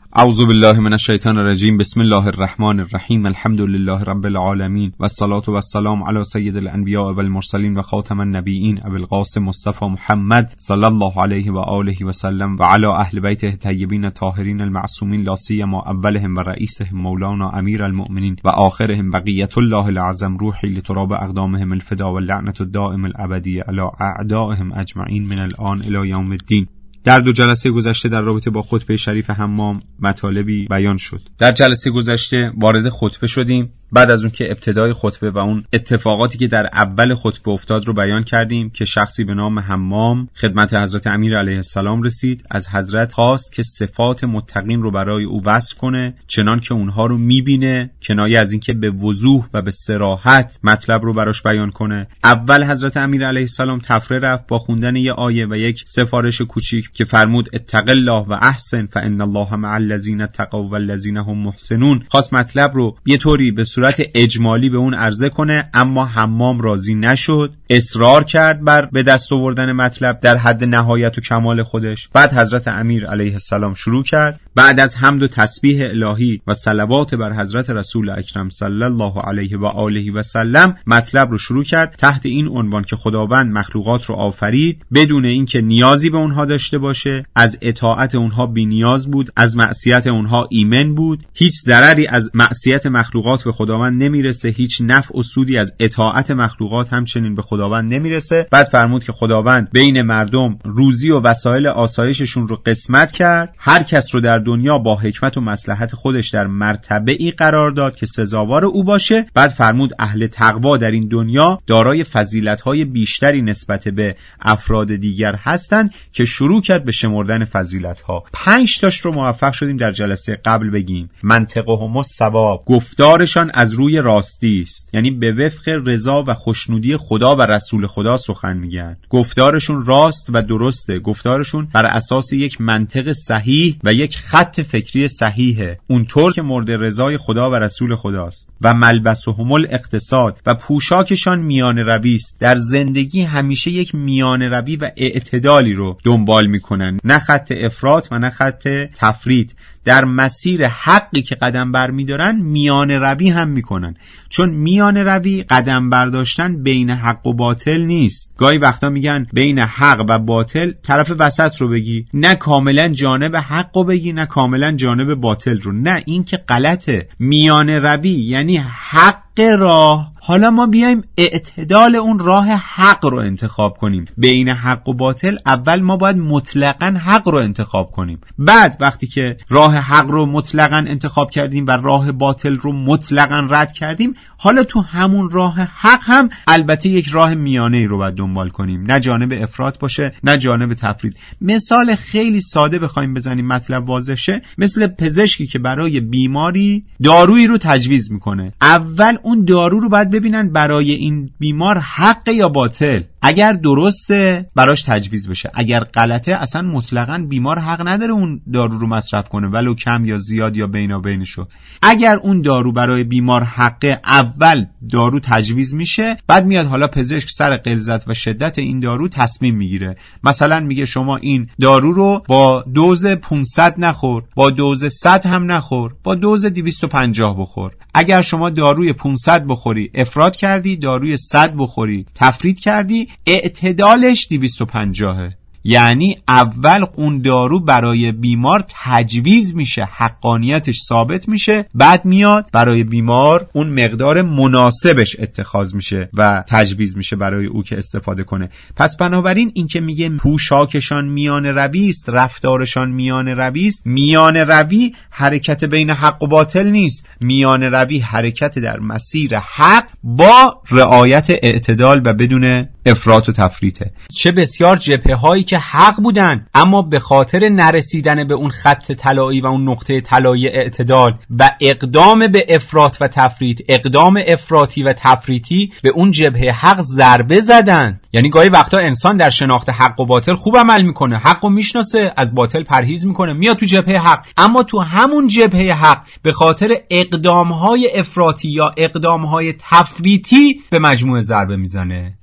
اعوذ بالله من الشیطان الرجیم. بسم الله الرحمن الرحیم. الحمد لله رب العالمین و الصلاة و السلام علی سید الانبیاء و المرسلین و خاتم النبیین ابی القاسم مصطفی محمد صلی الله علیه و آله و سلم و علی اهل بیته الطیبین الطاهرین المعصومین، لا سیما اولهم و رئیسهم مولانا امیر المؤمنین و آخرهم بقیة الله العظم روحی لتراب اقدامهم الفدا و لعنت الدائم الابدی علی اعدائهم اجمعین من الان الی یوم الدین. در 2 جلسه گذشته در رابطه با خطبه شریف حمام مطالبی بیان شد. در جلسه گذشته وارد خطبه شدیم. بعد از اون که ابتدای خطبه و اون اتفاقاتی که در اول خطبه افتاد رو بیان کردیم که شخصی به نام حمام خدمت حضرت امیر علیه السلام رسید، از حضرت خواست که صفات متقین رو برای او وصف کنه چنان که اونها رو میبینه، کنایه از این که به وضوح و به صراحت مطلب رو براش بیان کنه. اول حضرت امیر علیه السلام تفره رفت با خوندن یه آیه و یک سفارش کوچیک که فرمود اتق الله و احسن فان الله مع الذین اتقوا والذین هم محسنون. خواست مطلب رو یه طوری به صورت اجمالی به اون عرضه کنه، اما حمام راضی نشد، اصرار کرد بر به دست آوردن مطلب در حد نهایت و کمال خودش. بعد حضرت امیر علیه السلام شروع کرد، بعد از حمد و تسبیح الهی و صلوات بر حضرت رسول اکرم صلی الله علیه و آله و سلم مطلب رو شروع کرد تحت این عنوان که خداوند مخلوقات رو آفرید بدون اینکه نیازی به اونها داشته باشه، از اطاعت اونها بی نیاز بود، از معصیت اونها ایمن بود، هیچ ضرری از معصیت مخلوقات به خداوند نمیرسه، هیچ نفع و سودی از اطاعت مخلوقات همچنین به خداوند نمیرسه. بعد فرمود که خداوند بین مردم روزی و وسایل آسایششون رو قسمت کرد، هر کس رو در دنیا با حکمت و مصلحت خودش در مرتبه‌ای قرار داد که سزاوار او باشه. بعد فرمود اهل تقوا در این دنیا دارای فضیلت‌های بیشتری نسبت به افراد دیگر هستند که شروع کرد به شمردن فضیلت‌ها. 5 تاش رو موفق شدیم در جلسه قبل بگیم. منطقهم الصواب، گفتارشان از روی راستی است، یعنی به وفق رضا و خوشنودی خدا و رسول خدا سخن میگن. گفتارشون راست و درسته، گفتارشون بر اساس یک منطق صحیح و یک خط فکری صحیحه، اونطور که مورد رضای خدا و رسول خداست. و ملبسهم الاقتصاد، و پوشاکشان میان روی است. در زندگی همیشه یک میان روی و اعتدالی رو دنبال میکنن، نه خط افراط و نه خط تفریط. در مسیر حقی که قدم بر میدارن میان روی هم میکنن، چون میان روی قدم برداشتن بین حق و باطل نیست. گاهی وقتا میگن بین حق و باطل طرف وسط رو بگی، نه کاملا جانب حق رو بگی نه کاملا جانب باطل رو، نه این که غلطه. میان روی یعنی حق راه، حالا ما بیایم اعتدال اون راه حق رو انتخاب کنیم. بین حق و باطل اول ما باید مطلقاً حق رو انتخاب کنیم، بعد وقتی که راه حق رو مطلقاً انتخاب کردیم و راه باطل رو مطلقاً رد کردیم، حالا تو همون راه حق هم البته یک راه میانه‌ای رو باید دنبال کنیم، نه جانب افراط باشه نه جانب تفرید. مثال خیلی ساده بخوایم بزنیم مطلب واضح شه، مثل پزشکی که برای بیماری دارویی رو تجویز میکنه. اول اون دارو رو باید ببینن برای این بیمار حق یا باطل. اگر درسته براش تجویز بشه، اگر غلطه اصلا مطلقاً بیمار حق نداره اون دارو رو مصرف کنه، ولو کم یا زیاد یا بینابینشو. اگر اون دارو برای بیمار حقه، اول دارو تجویز میشه، بعد میاد حالا پزشک سر غلظت و شدت این دارو تصمیم میگیره. مثلا میگه شما این دارو رو با دوز 500 نخور، با دوز 100 هم نخور، با دوز 250 بخور. اگر شما داروی 500 بخوری افراط کردی، داروی 100 بخوری تفرید کردی، اعتدالش 250. یعنی اول اون دارو برای بیمار تجویز میشه، حقانیتش ثابت میشه، بعد میاد برای بیمار اون مقدار مناسبش اتخاذ میشه و تجویز میشه برای او که استفاده کنه. پس بنابراین این که میگه پوشاکشان میان روی است، رفتارشان میان روی است، میان روی حرکت بین حق و باطل نیست، میان روی حرکت در مسیر حق با رعایت اعتدال و بدون افراط و تفریطه. چه بسیار جبهه‌هایی که حق بودن، اما به خاطر نرسیدن به اون خط طلایی و اون نقطه طلایی اعتدال و اقدام به افراط و تفریط، اقدام افراطی و تفریطی به اون جبهه حق ضربه زدند. یعنی گاهی وقتا انسان در شناخت حق و باطل خوب عمل میکنه، حق رو میشناسه، از باطل پرهیز میکنه، میاد تو جبهه حق، اما تو همون جبهه حق به خاطر اقدامهای افراطی یا اقدامهای تفریطی به مجموعه ضربه میزنه. تو جبهه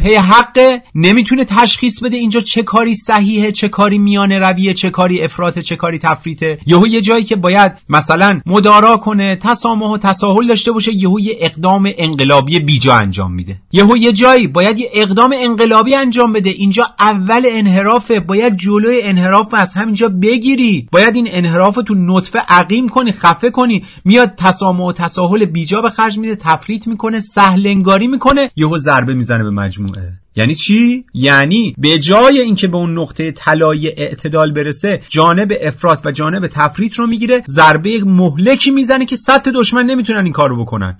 جبهه حق نمیتونه تشخیص بده اینجا چه کاری صحیحه، چه کاری میانه رویه، چه کاری افراطه، چه کاری تفریطه. یهو یه جایی که باید مثلا مدارا کنه، تسامح و تساهل داشته باشه، یهو یه اقدام انقلابی بیجا انجام میده. یهو یه جایی باید یه اقدام انقلابی انجام بده، اینجا اول انحرافه، باید جلوی انحراف از همینجا بگیری، باید این انحراف تو نطفه عقیم کنی، خفه کنی. میاد تسامح و تساهل بیجا به خرج میده، تفریط میکنه، سهل انگاری میکنه، یهو ضربه میزنه به مجموعه. یعنی چی؟ یعنی به جای اینکه به اون نقطه طلایی اعتدال برسه، جانب افراط و جانب تفریط رو میگیره، ضربه مهلکی میزنه که صد دشمن نمیتونن این کارو بکنن.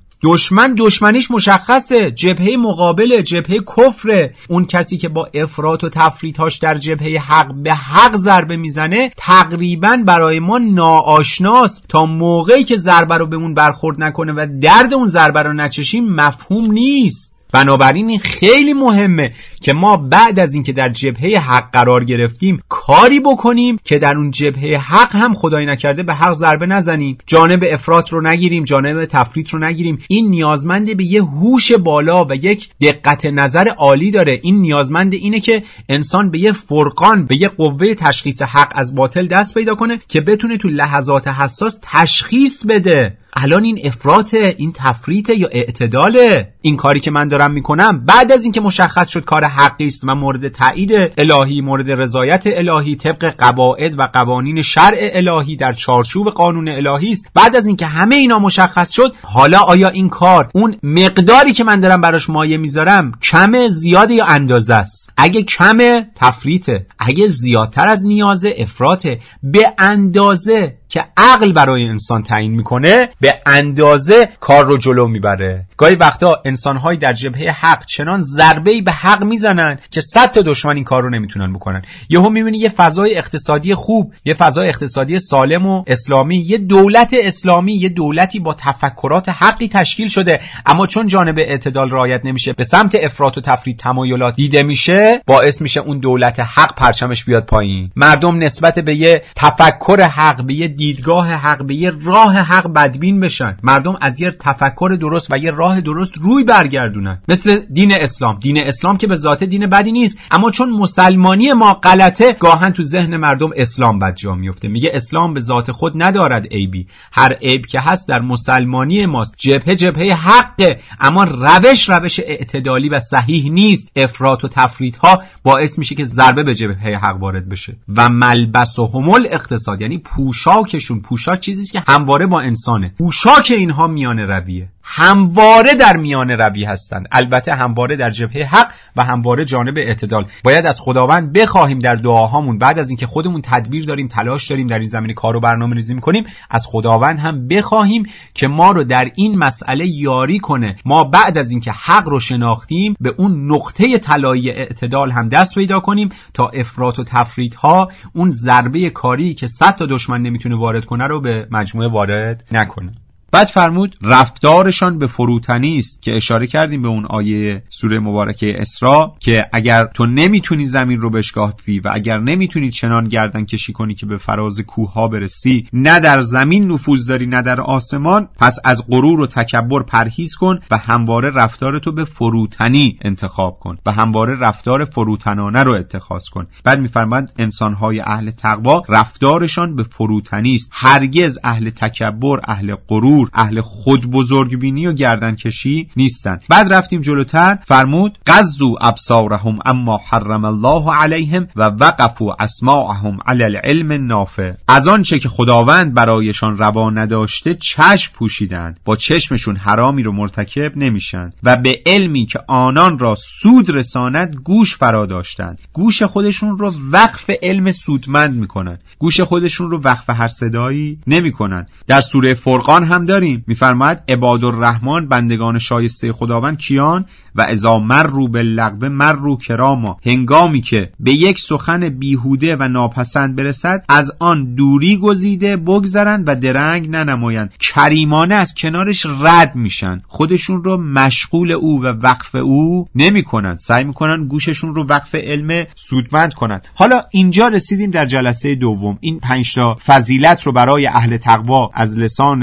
دشمنیش مشخصه، جبهه مقابل، جبهه کفر. اون کسی که با افراط و تفریطاش در جبهه حق به حق ضربه میزنه تقریبا برای ما ناآشناست. تا موقعی که ضربه رو بهمون برخورد نکنه و درد اون ضربه رو نچشیم مفهوم نیست. بنابراین این خیلی مهمه که ما بعد از اینکه در جبهه حق قرار گرفتیم کاری بکنیم که در اون جبهه حق هم خدای نکرده به حق ضربه نزنیم، جانب افراط رو نگیریم، جانب تفریط رو نگیریم. این نیازمند به یه هوش بالا و یک دقت نظر عالی داره. این نیازمند اینه که انسان به یه فرقان، به یه قوه تشخیص حق از باطل دست پیدا کنه که بتونه تو لحظات حساس تشخیص بده الان این افراطه، این تفریطه یا اعتداله. این کاری که من دارم میکنم بعد از اینکه مشخص شد کار حقی است و مورد تایید الهی، مورد رضایت الهی، طبق قواعد و قوانین شرع الهی، در چارچوب قانون الهی است، بعد از اینکه همه اینا مشخص شد، حالا آیا این کار اون مقداری که من دارم براش مایه میذارم کمه، زیاده یا اندازه است؟ اگه کمه تفریطه، اگه زیادتر از نیازه افراطه. به اندازه که عقل برای انسان تعیین میکنه به اندازه کار رو جلو میبره. گاهی وقتا انسان‌های در جبهه حق چنان ضربه‌ای به حق میزنن که 100 تا دشمن این کار رو نمیتونن بکنن. یهو میبینی یه فضای اقتصادی خوب، یه فضای اقتصادی سالم و اسلامی، یه دولت اسلامی، یه دولتی با تفکرات حقی تشکیل شده، اما چون جانب اعتدال رعایت نمیشه، به سمت افراط و تفریط تمایلات دیده میشه، باعث میشه اون دولت حق پرچمش بیاد پایین. مردم نسبت به یه تفکر حق، به یه دیدگاه حق، به یه راه حق بدبین بشن. مردم از یه تفکر درست و یه راه درست روی برگردونن. مثل دین اسلام. دین اسلام که به ذات دین بدی نیست، اما چون مسلمانی ما غلطه، گاهن تو ذهن مردم اسلام بد جا میفته. میگه اسلام به ذات خود ندارد عیبی، هر عیب که هست در مسلمانی ماست. جبهه حقه، اما روش اعتدالی و صحیح نیست. افراط و تفریط ها باعث میشه که ضربه به جبهه حق وارد بشه. و ملبسهم الاقتصاد، یعنی پوشاکشون، پوشاک چیزیست که همواره با انسانه. پوشاک اینها میانه رویه، همواره در میانه روی هستند. البته همواره در جبهه حق و همواره جانب اعتدال. باید از خداوند بخواهیم در دعاهامون، بعد از اینکه خودمون تدبیر داریم، تلاش داریم در این زمینه کار و برنامه‌ریزی می‌کنیم، از خداوند هم بخواهیم که ما رو در این مسئله یاری کنه. ما بعد از اینکه حق رو شناختیم به اون نقطه طلایی اعتدال هم دست پیدا کنیم تا افراط و تفریط ها اون ضربه کاری که 100 تا دشمن نمیتونه وارد کنه رو به مجموعه وارد نکنه. بعد فرمود رفتارشان به فروتنی است، که اشاره کردیم به اون آیه سوره مبارکه اسراء که اگر تو نمیتونی زمین رو بشکافی و اگر نمیتونی چنان گردن کشی کنی که به فراز کوه ها برسی، نه در زمین نفوذ داری نه در آسمان، پس از غرور و تکبر پرهیز کن و همواره رفتار تو به فروتنی انتخاب کن و همواره رفتار فروتنانه رو اتخاذ کن. بعد میفرماند انسان‌های اهل تقوا رفتارشان به فروتنی است، هرگز اهل تکبر، اهل غرور، اهل خود بزرگبینی و گردن کشی نیستند. بعد رفتیم جلوتر، فرمود غضوا ابصارهم اما حرم الله علیهم و وقفوا اسماعهم علی العلم النافع. از آنچه که خداوند برایشان روا نداشته چشم پوشیدند، با چشمشون حرامی رو مرتکب نمیشند و به علمی که آنان را سود رساند گوش فرا داشتند. گوش خودشون رو وقف علم سودمند میکنند، گوش خودشون رو وقف هر صدایی نمیکنند. در سوره فرقان هم داریم، میفرماید عباد الرحمن، بندگان شایسته خداوند کیان؟ و اذا مروا باللغو مروا کراما، هنگامی که به یک سخن بیهوده و ناپسند برسد از آن دوری گزیده بگذرند و درنگ ننمایند. کریمانه از کنارش رد میشن، خودشون رو مشغول او و وقف او نمی کنند، سعی میکنن گوششون رو وقف علم سودمند کنند. حالا اینجا رسیدیم در جلسه دوم، این 5 تا فضیلت رو برای اهل تقوا از لسان مبارک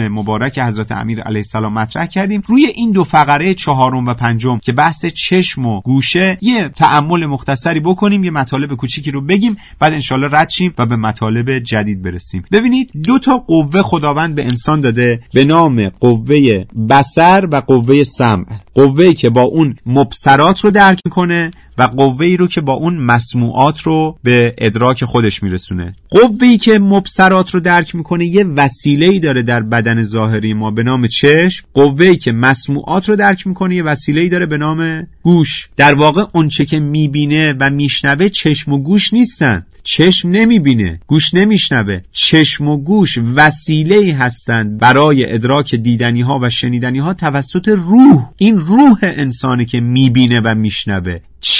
مبارک حضرت امیر علیه السلام مطرح کردیم. روی این دو فقره چهارم و پنجم که بحث چشم و گوشه یه تأمل مختصری بکنیم، یه مطالب کوچیکی رو بگیم، بعد انشالله رد شیم و به مطالب جدید برسیم. ببینید دو تا قوه خداوند به انسان داده به نام قوه بصر و قوه سمع. قوه‌ای که با اون مبصرات رو درک میکنه و قوه‌ای رو که با اون مسموعات رو به ادراک خودش میرسونه. قوه‌ای که مبصرات رو درک میکنه یه وسیله‌ای داره در بدن ظاهری ما به نام چشم. قوه‌ای که مسموعات رو درک میکنه یه وسیله‌ای داره به نام گوش. در واقع اونچه که میبینه و میشنوه چشم و گوش نیستن. چشم نمیبینه، گوش نمیشنوه. چشم و گوش وسیله‌ای هستند برای ادراک دیدنی ها و شنیدنی ها توسط روح. این روح انسانی که میبینه و میشنوه.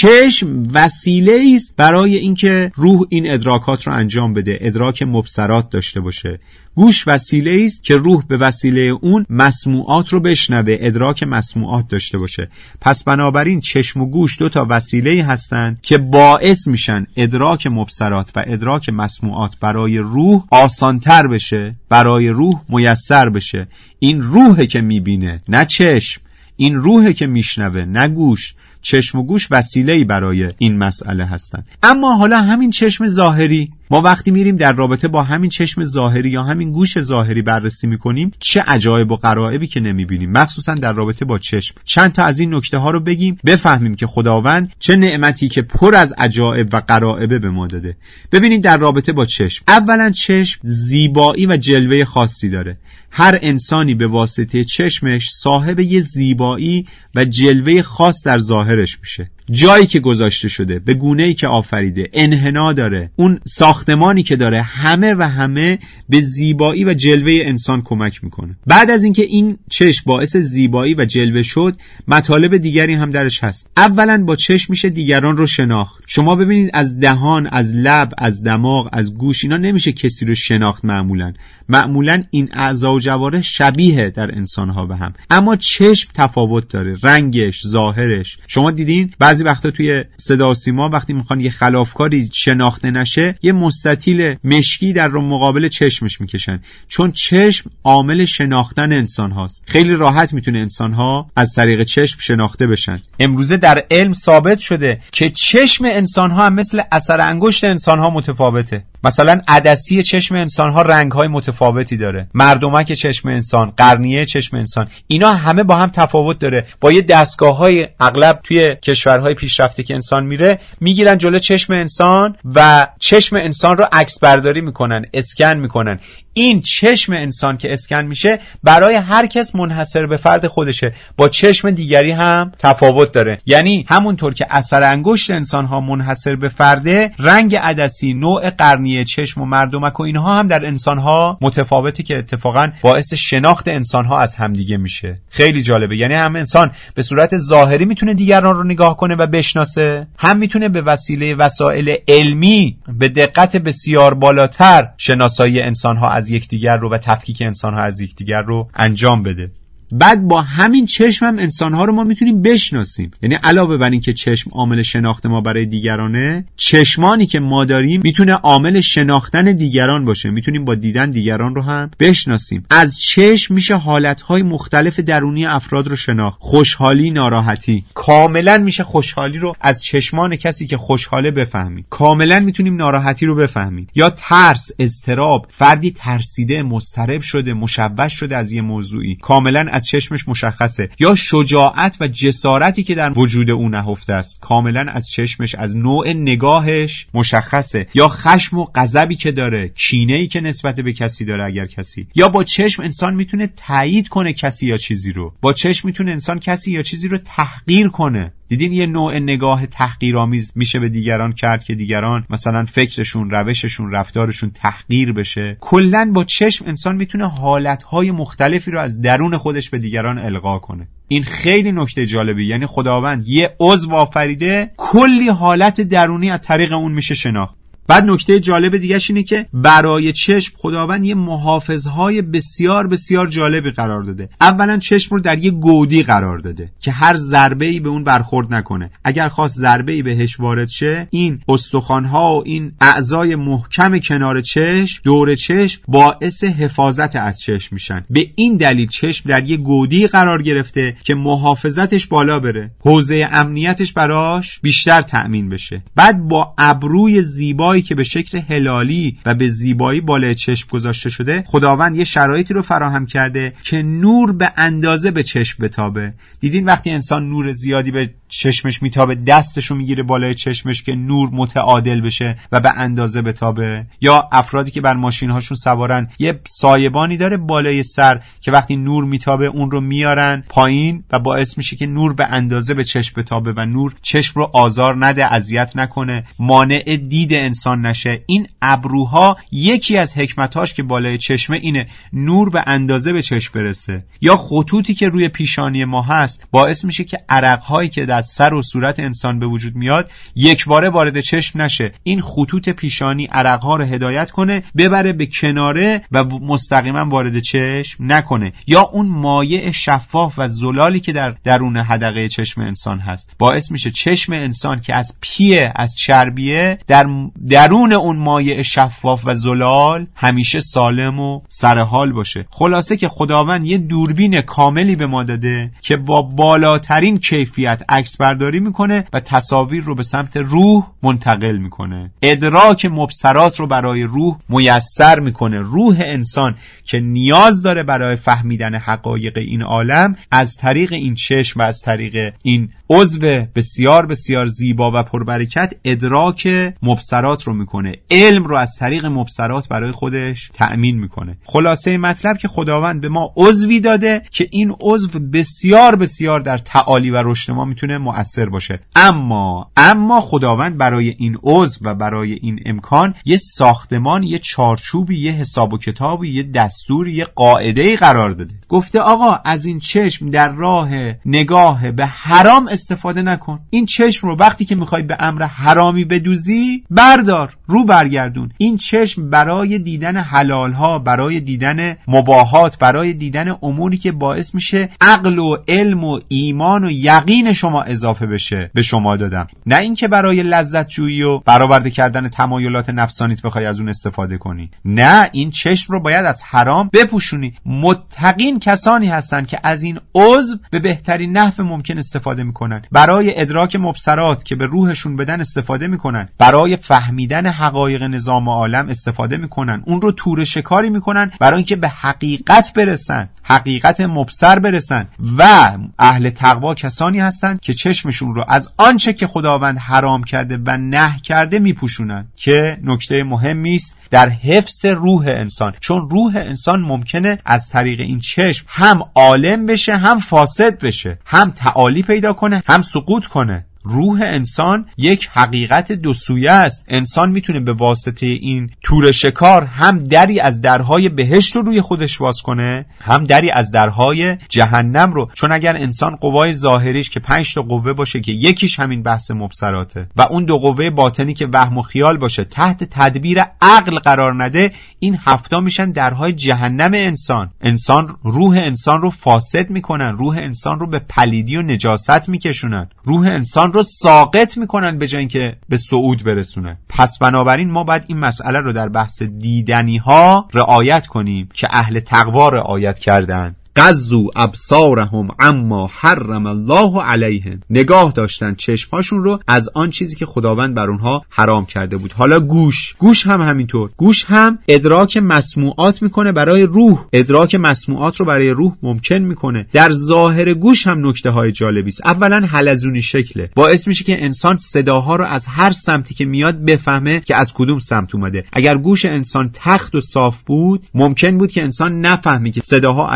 چشم وسیله است برای اینکه روح این ادراکات رو انجام بده، ادراک مبصرات داشته باشه. گوش وسیله است که روح به وسیله اون مسموعات رو بشنوه، ادراک مسموعات داشته باشه. پس بنابراین چشم و گوش دو تا وسیله هستند که باعث میشن ادراک مبصرات و ادراک مسموعات برای روح آسانتر بشه، برای روح میسر بشه. این روحه که میبینه، نه چشم. این روحه که میشنوه، نه گوش. چشم و گوش وسیله‌ای برای این مسئله هستند. اما حالا همین چشم ظاهری، ما وقتی میریم در رابطه با همین چشم ظاهری یا همین گوش ظاهری بررسی میکنیم، چه عجایب و غرایبی که نمیبینیم، مخصوصا در رابطه با چشم. چند تا از این نکته ها رو بگیم بفهمیم که خداوند چه نعمتی که پر از عجایب و غرایب به ما داده. ببینید در رابطه با چشم، اولا چشم زیبایی و جلوه خاصی داره. هر انسانی به واسطه چشمش صاحب یه زیبایی و جلوه خاص در ظاهرش میشه. جایی که گذاشته شده، به گونه‌ای که آفریده، انحنا داره، اون ساختمانی که داره، همه به زیبایی و جلوه انسان کمک میکنه. بعد از اینکه این چشم باعث زیبایی و جلوه شد، مطالب دیگری هم درش هست. اولا با چشم میشه دیگران رو شناخت. شما ببینید از دهان، از لب، از دماغ، از گوش، اینا نمیشه کسی رو شناخت. معمولا این اعضا و جوارح شبیه در انسان‌ها به هم، اما چشم تفاوت داره، رنگش، ظاهرش. شما دیدین بعضی وقتا توی صدا و سیما وقتی میخوان یه خلافکاری شناخته نشه، یه مستطیل مشکی در رو مقابل چشمش میکشن، چون چشم عامل شناختن انسان هاست. خیلی راحت میتونه انسان ها از طریق چشم شناخته بشن. امروزه در علم ثابت شده که چشم انسان ها هم مثل اثر انگشت انسان ها متفاوته. مثلا عدسی چشم انسان ها رنگ های متفاوتی داره، مردمک چشم انسان، قرنیه چشم انسان، اینا همه با هم تفاوت داره. با یه دستگاه‌های اغلب توی کشورهای پیشرفته که انسان میره، میگیرن جلو چشم انسان و چشم انسان رو عکس برداری میکنن، اسکن میکنن. این چشم انسان که اسکن میشه برای هر کس منحصر به فرد خودشه، با چشم دیگری هم تفاوت داره. یعنی همونطور که اثر انگشت انسان ها منحصر به فرده، رنگ عدسی، نوع قرنیه چشم و مردمک و اینها هم در انسان ها متفاوته که اتفاقا باعث شناخت انسان ها از همدیگه میشه. خیلی جالبه. یعنی هم انسان به صورت ظاهری میتونه دیگران رو نگاه کنه و بشناسه، هم میتونه به وسیله وسایل علمی به دقت بسیار بالاتر شناسایی انسان ها از یکدیگر رو و تفکیک انسان ها از یکدیگر رو انجام بده. بعد با همین چشم هم انسان‌ها رو ما میتونیم بشناسیم. یعنی علاوه بر این که چشم عامل شناخت ما برای دیگرانه، چشمانی که ما داریم میتونه عامل شناختن دیگران باشه. میتونیم با دیدن دیگران رو هم بشناسیم. از چشم میشه حالتهای مختلف درونی افراد رو شناخت. خوشحالی، ناراحتی. کاملا میشه خوشحالی رو از چشمان کسی که خوشحاله بفهمیم. کاملا میتونیم ناراحتی رو بفهمیم. یا ترس، اضطراب، فردی ترسیده، مضطرب شده، مشوش شده از یه موضوعی، کاملا از چشمش مشخصه. یا شجاعت و جسارتی که در وجود او نهفته است، کاملا از چشمش، از نوع نگاهش مشخصه. یا خشم و غضبی که داره، کینه‌ای که نسبت به کسی داره اگر کسی. یا با چشم انسان میتونه تایید کنه کسی یا چیزی رو. با چشم میتونه انسان کسی یا چیزی رو تحقیر کنه. دیدین یه نوع نگاه تحقیرآمیز میشه به دیگران کرد که دیگران مثلا فکرشون، روششون، رفتارشون تحقیر بشه. کلاً با چشم انسان میتونه حالتهای مختلفی رو از درون خودش به دیگران القا کنه. این خیلی نکته جالبی. یعنی خداوند یه عضو آفریده، کلی حالت درونی از طریق اون میشه شناخت. بعد نکته جالب دیگه‌ش اینه که برای چشم خداوند یه محافظهای بسیار بسیار جالبی قرار داده. اولا چشم رو در یه گودی قرار داده که هر ضربه‌ای به اون برخورد نکنه. اگر خواست ضربه‌ای بهش وارد شه، این استخوان‌ها و این اعضای محکم کنار چشم، دور چشم، باعث حفاظت از چشم میشن. به این دلیل چشم در یه گودی قرار گرفته که محافظتش بالا بره، حوزه امنیتش براش بیشتر تأمین بشه. بعد با ابروی زیبایی که به شکل هلالی و به زیبایی بالای چشم گذاشته شده، خداوند یه شرایطی رو فراهم کرده که نور به اندازه به چشم بتابه. دیدین وقتی انسان نور زیادی به چشمش میتابه، دستشو میگیره بالای چشمش که نور متعادل بشه و به اندازه بتابه؟ یا افرادی که بر ماشین هاشون سوارن، یه سایبانی داره بالای سر که وقتی نور میتابه اون رو میارن پایین و باعث میشه که نور به اندازه به چشم بتابه و نور چشم رو آزار نده، اذیت نکنه، مانع دید انسان نشه. این ابروها یکی از حکمتاش که بالای چشمه اینه نور به اندازه به چشم برسه. یا خطوطی که روی پیشانی ما هست باعث میشه که عرق‌هایی که در سر و صورت انسان به وجود میاد یک باره وارد چشم نشه. این خطوط پیشانی عرق‌ها رو هدایت کنه ببره به کناره و مستقیما وارد چشم نکنه. یا اون مایع شفاف و زلالی که در درون حدقه چشم انسان هست باعث میشه چشم انسان که از پیه، از چربیه، در درون اون مایع شفاف و زلال همیشه سالم و سرحال باشه. خلاصه که خداوند یه دوربین کاملی به ما داده که با بالاترین کیفیت عکس برداری میکنه و تصاویر رو به سمت روح منتقل میکنه. ادراک مبصرات رو برای روح میسر میکنه. روح انسان که نیاز داره برای فهمیدن حقایق این عالم، از طریق این چشم و از طریق این عضو بسیار بسیار زیبا و پربرکت ادراک مبصرات رو میکنه. علم رو از طریق مبصرات برای خودش تأمین میکنه. خلاصه مطلب که خداوند به ما عضوی داده که این عضو بسیار بسیار در تعالی و رشد ما میتونه مؤثر باشه. اما خداوند برای این عضو و برای این امکان یه ساختمان، یه چارچوبی، یه حساب و کتابی، یه دستوری، یه قاعده‌ای قرار داده. گفته آقا از این چشم در راه نگاه به حرام استفاده نکن. این چشم رو وقتی که میخوای به امر حرامی بدوزی بردار، رو برگردون. این چشم برای دیدن حلالها، برای دیدن مباحات، برای دیدن اموری که باعث میشه عقل و علم و ایمان و یقین شما اضافه بشه به شما دادم. نه اینکه برای لذت جویی و برآورده کردن تمایلات نفسانیت بخوای از اون استفاده کنی. نه، این چشم رو باید از حرام بپوشونی. متقین کسانی هستن که از این عضو به بهترین نحو ممکن استفاده میکنن. برای ادراک مبصرات که به روحشون بدن استفاده میکنن. برای فهمیدن حقایق نظام عالم استفاده میکنن. اون رو توره شکاری میکنن برای اینکه به حقیقت برسن، حقیقت مبصر برسن. و اهل تقوا کسانی هستن که چشمشون رو از آنچه که خداوند حرام کرده و نهی کرده میپوشونن، که نکته مهمی است در حفظ روح انسان. چون روح انسان ممکنه از طریق این چشم هم عالم بشه، هم فاسد بشه، هم تعالی پیدا کنه، هم سقوط کنه. روح انسان یک حقیقت دو سویه است. انسان میتونه به واسطه این توره شکار هم دری از درهای بهشت رو روی خودش باز کنه، هم دری از درهای جهنم رو. چون اگر انسان قوای ظاهریش که 5 تا قوه باشه که یکیش همین بحث مبصراته و اون 2 قوه باطنی که وهم و خیال باشه تحت تدبیر عقل قرار نده، این 7 میشن درهای جهنم انسان روح انسان رو فاسد میکنن، روح انسان رو به پلیدی و نجاست میکشونن، روح انسان رو ساقط میکنن به جای اینکه به صعود برسونن. پس بنابراین ما باید این مسئله رو در بحث دیدنی ها رعایت کنیم که اهل تقوا رعایت کردن. غضوا ابصارهم عما حرم الله علیهم، نگاه داشتن چشمهاشون رو از آن چیزی که خداوند بر اونها حرام کرده بود. حالا گوش هم همینطور. گوش هم ادراک مسموعات میکنه برای روح، ادراک مسموعات رو برای روح ممکن میکنه. در ظاهر گوش هم نکته های جالبی است. اولا حلزونی شکله، باعث میشه که انسان صداها رو از هر سمتی که میاد بفهمه که از کدوم سمت اومده. اگر گوش انسان تخت و صاف بود، ممکن بود که انسان نفهمی که صداها از کدوم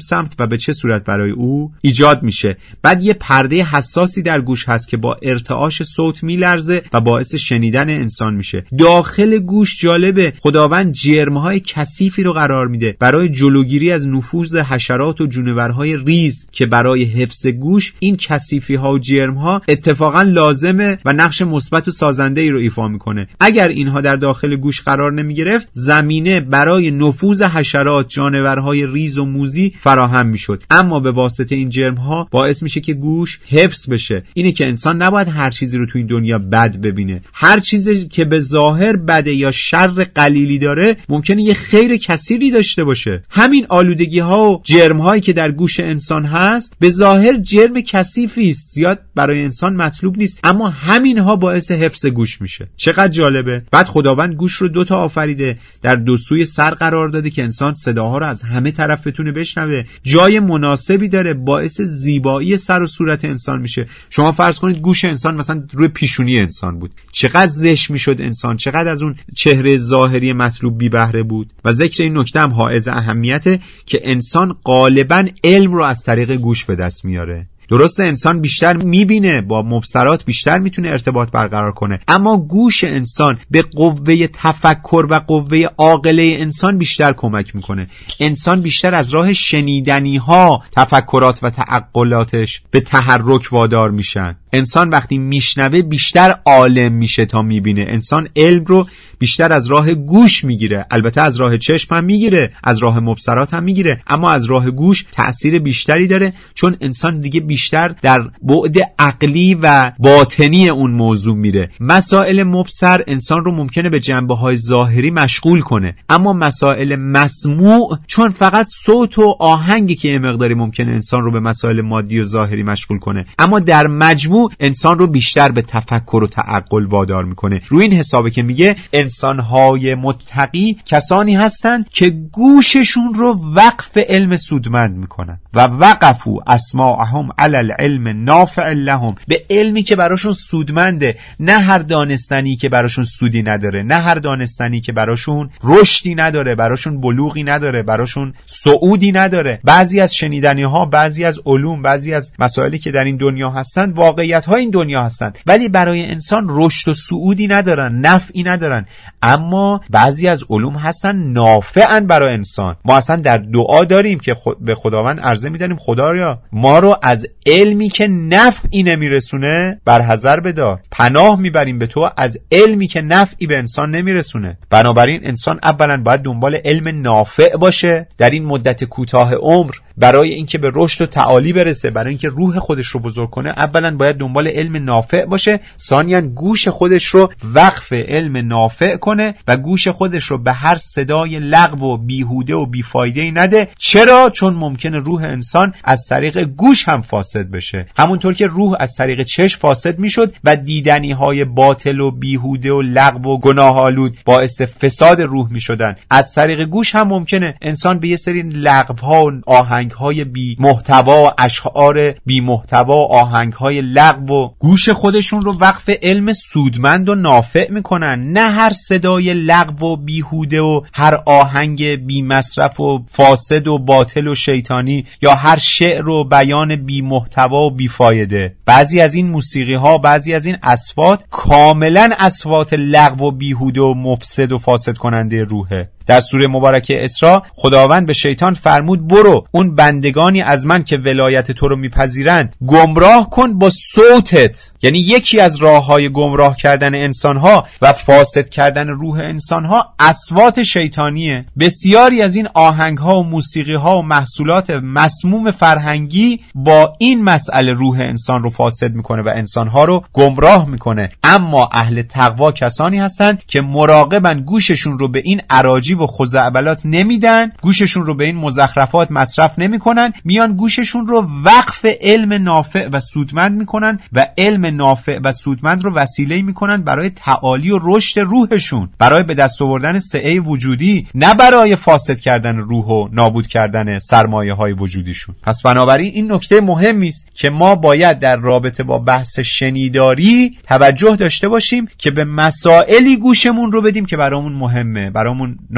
سمت و به چه صورت برای او ایجاد میشه. بعد یه پرده حساسی در گوش هست که با ارتعاش صوت میلرزه و باعث شنیدن انسان میشه. داخل گوش جالبه، خداوند جرم‌های کثیفی رو قرار میده برای جلوگیری از نفوذ حشرات و جونورهای ریز که برای حفظ گوش این کثیفی‌ها و جرم‌ها اتفاقا لازمه و نقش مثبت و سازنده‌ای رو ایفا میکنه. اگر اینها در داخل گوش قرار نمیگرفت، زمینه برای نفوذ حشرات، جانورهای ریز و موذی فراهم میشد. اما به واسطه این جرم‌ها باعث میشه که گوش حفظ بشه. اینه که انسان نباید هر چیزی رو تو این دنیا بد ببینه. هر چیزی که به ظاهر بده یا شر قلیلی داره ممکنه یه خیر کثیری داشته باشه. همین آلودگی‌ها و جرم‌هایی که در گوش انسان هست به ظاهر جرم کثیفی است، زیاد برای انسان مطلوب نیست، اما همینها باعث حفظ گوش میشه. چقدر جالبه. بعد خداوند گوش رو دو تا آفریده، در دو سوی سر قرار داده که انسان صداها رو از همه طرف بتونه بشنوه. جای مناسبی داره، باعث زیبایی سر و صورت انسان میشه. شما فرض کنید گوش انسان مثلا روی پیشونی انسان بود، چقدر زشت میشد انسان، چقدر از اون چهره ظاهری مطلوب بی بهره بود. و ذکر این نکته هم حائز اهمیته که انسان غالباً علم رو از طریق گوش به دست میاره. درسته انسان بیشتر میبینه، با مبصرات بیشتر میتونه ارتباط برقرار کنه، اما گوش انسان به قوه تفکر و قوه عاقله انسان بیشتر کمک میکنه. انسان بیشتر از راه شنیدنی ها تفکرات و تعقلاتش به تحرک وادار میشن. انسان وقتی میشنوه بیشتر عالم میشه تا میبینه. انسان علم رو بیشتر از راه گوش میگیره، البته از راه چشم هم میگیره، از راه مبصرات هم میگیره، اما از راه گوش تأثیر بیشتری داره، چون انسان دیگه بیشتر در بعد عقلی و باطنی اون موضوع میره. مسائل مبصر انسان رو ممکنه به جنبه‌های ظاهری مشغول کنه، اما مسائل مسموع چون فقط صوت و آهنگی که یه مقداری ممکنه انسان رو به مسائل مادی و ظاهری مشغول کنه، اما در مجموع انسان رو بیشتر به تفکر و تعقل وادار میکنه. روی این حسابه که میگه انسان‌های متقی کسانی هستند که گوششون رو وقف علم سودمند میکنن و وقفوا اسماعهم علی العلم نافع لهم، به علمی که براشون سودمنده، نه هر دانستنی که براشون سودی نداره، نه هر دانستنی که براشون رشدی نداره، براشون بلوغی نداره، براشون صعودی نداره. بعضی از شنیدنی ها، بعضی از علوم، بعضی از مسائلی که در این دنیا هستن واقعیت ها این دنیا هستن، ولی برای انسان رشد و صعودی ندارن، نفعی ندارن. اما بعضی از علوم هستن نافعن برای انسان. ما اصلا در دعا داریم که به خداوند عرضه می‌داریم خدایا ما رو از علمی که نفعی نمیرسونه برحذر بدار، پناه میبریم به تو از علمی که نفعی به انسان نمیرسونه. بنابراین انسان اولا باید دنبال علم نافع باشه در این مدت کوتاه عمر، برای اینکه به رشد و تعالی برسه، برای اینکه روح خودش رو بزرگ کنه، اولا باید دنبال علم نافع باشه، ثانیاً گوش خودش رو وقف علم نافع کنه و گوش خودش رو به هر صدای لغو و بیهوده و بیفایده‌ای نده. چرا؟ چون ممکنه روح انسان از طریق گوش هم فاسد بشه، همونطور که روح از طریق چشم فاسد میشد و دیدنی های باطل و بیهوده و لغو و گناه آلود باعث فساد روح میشدن. از طریق گوش هم ممکنه انسان به یه سری لغو ها و آهنگ های بی محتوا و اشعار بی محتوا و آهنگ های لغو و گوش خودشون رو وقف علم سودمند و نافع میکنن. نه هر صدای لغو و بیهوده و هر آهنگ بی مصرف و فاسد و باطل و شیطانی یا هر شعر و بیان بی محتوا و بی فایده. بعضی از این موسیقی ها، بعضی از این اصوات کاملا اصوات لغو و بیهوده و مفسد و فاسد کننده روحه. در سوره مبارکه اسراء خداوند به شیطان فرمود برو اون بندگانی از من که ولایت تو رو میپذیرند گمراه کن با صوتت. یعنی یکی از راههای گمراه کردن انسانها و فاسد کردن روح انسانها اصوات شیطانیه. بسیاری از این آهنگها و موسیقیها و محصولات مسموم فرهنگی با این مسئله روح انسان رو فاسد میکنه و انسانها رو گمراه میکنه. اما اهل تقوا کسانی هستند که مراقبن گوششون رو به این اراجی و خزعبلات نمیدن، گوششون رو به این مزخرفات مصرف نمیکنن، میان گوششون رو وقف علم نافع و سودمند میکنن و علم نافع و سودمند رو وسیله میکنن برای تعالی و رشد روحشون، برای به دست آوردن سعه وجودی، نه برای فاسد کردن روح و نابود کردن سرمایه های وجودیشون. پس بنابراین این نکته مهمی است که ما باید در رابطه با بحث شنیداری توجه داشته باشیم که به مسائلی گوشمون رو بدیم که برامون مهمه، برامون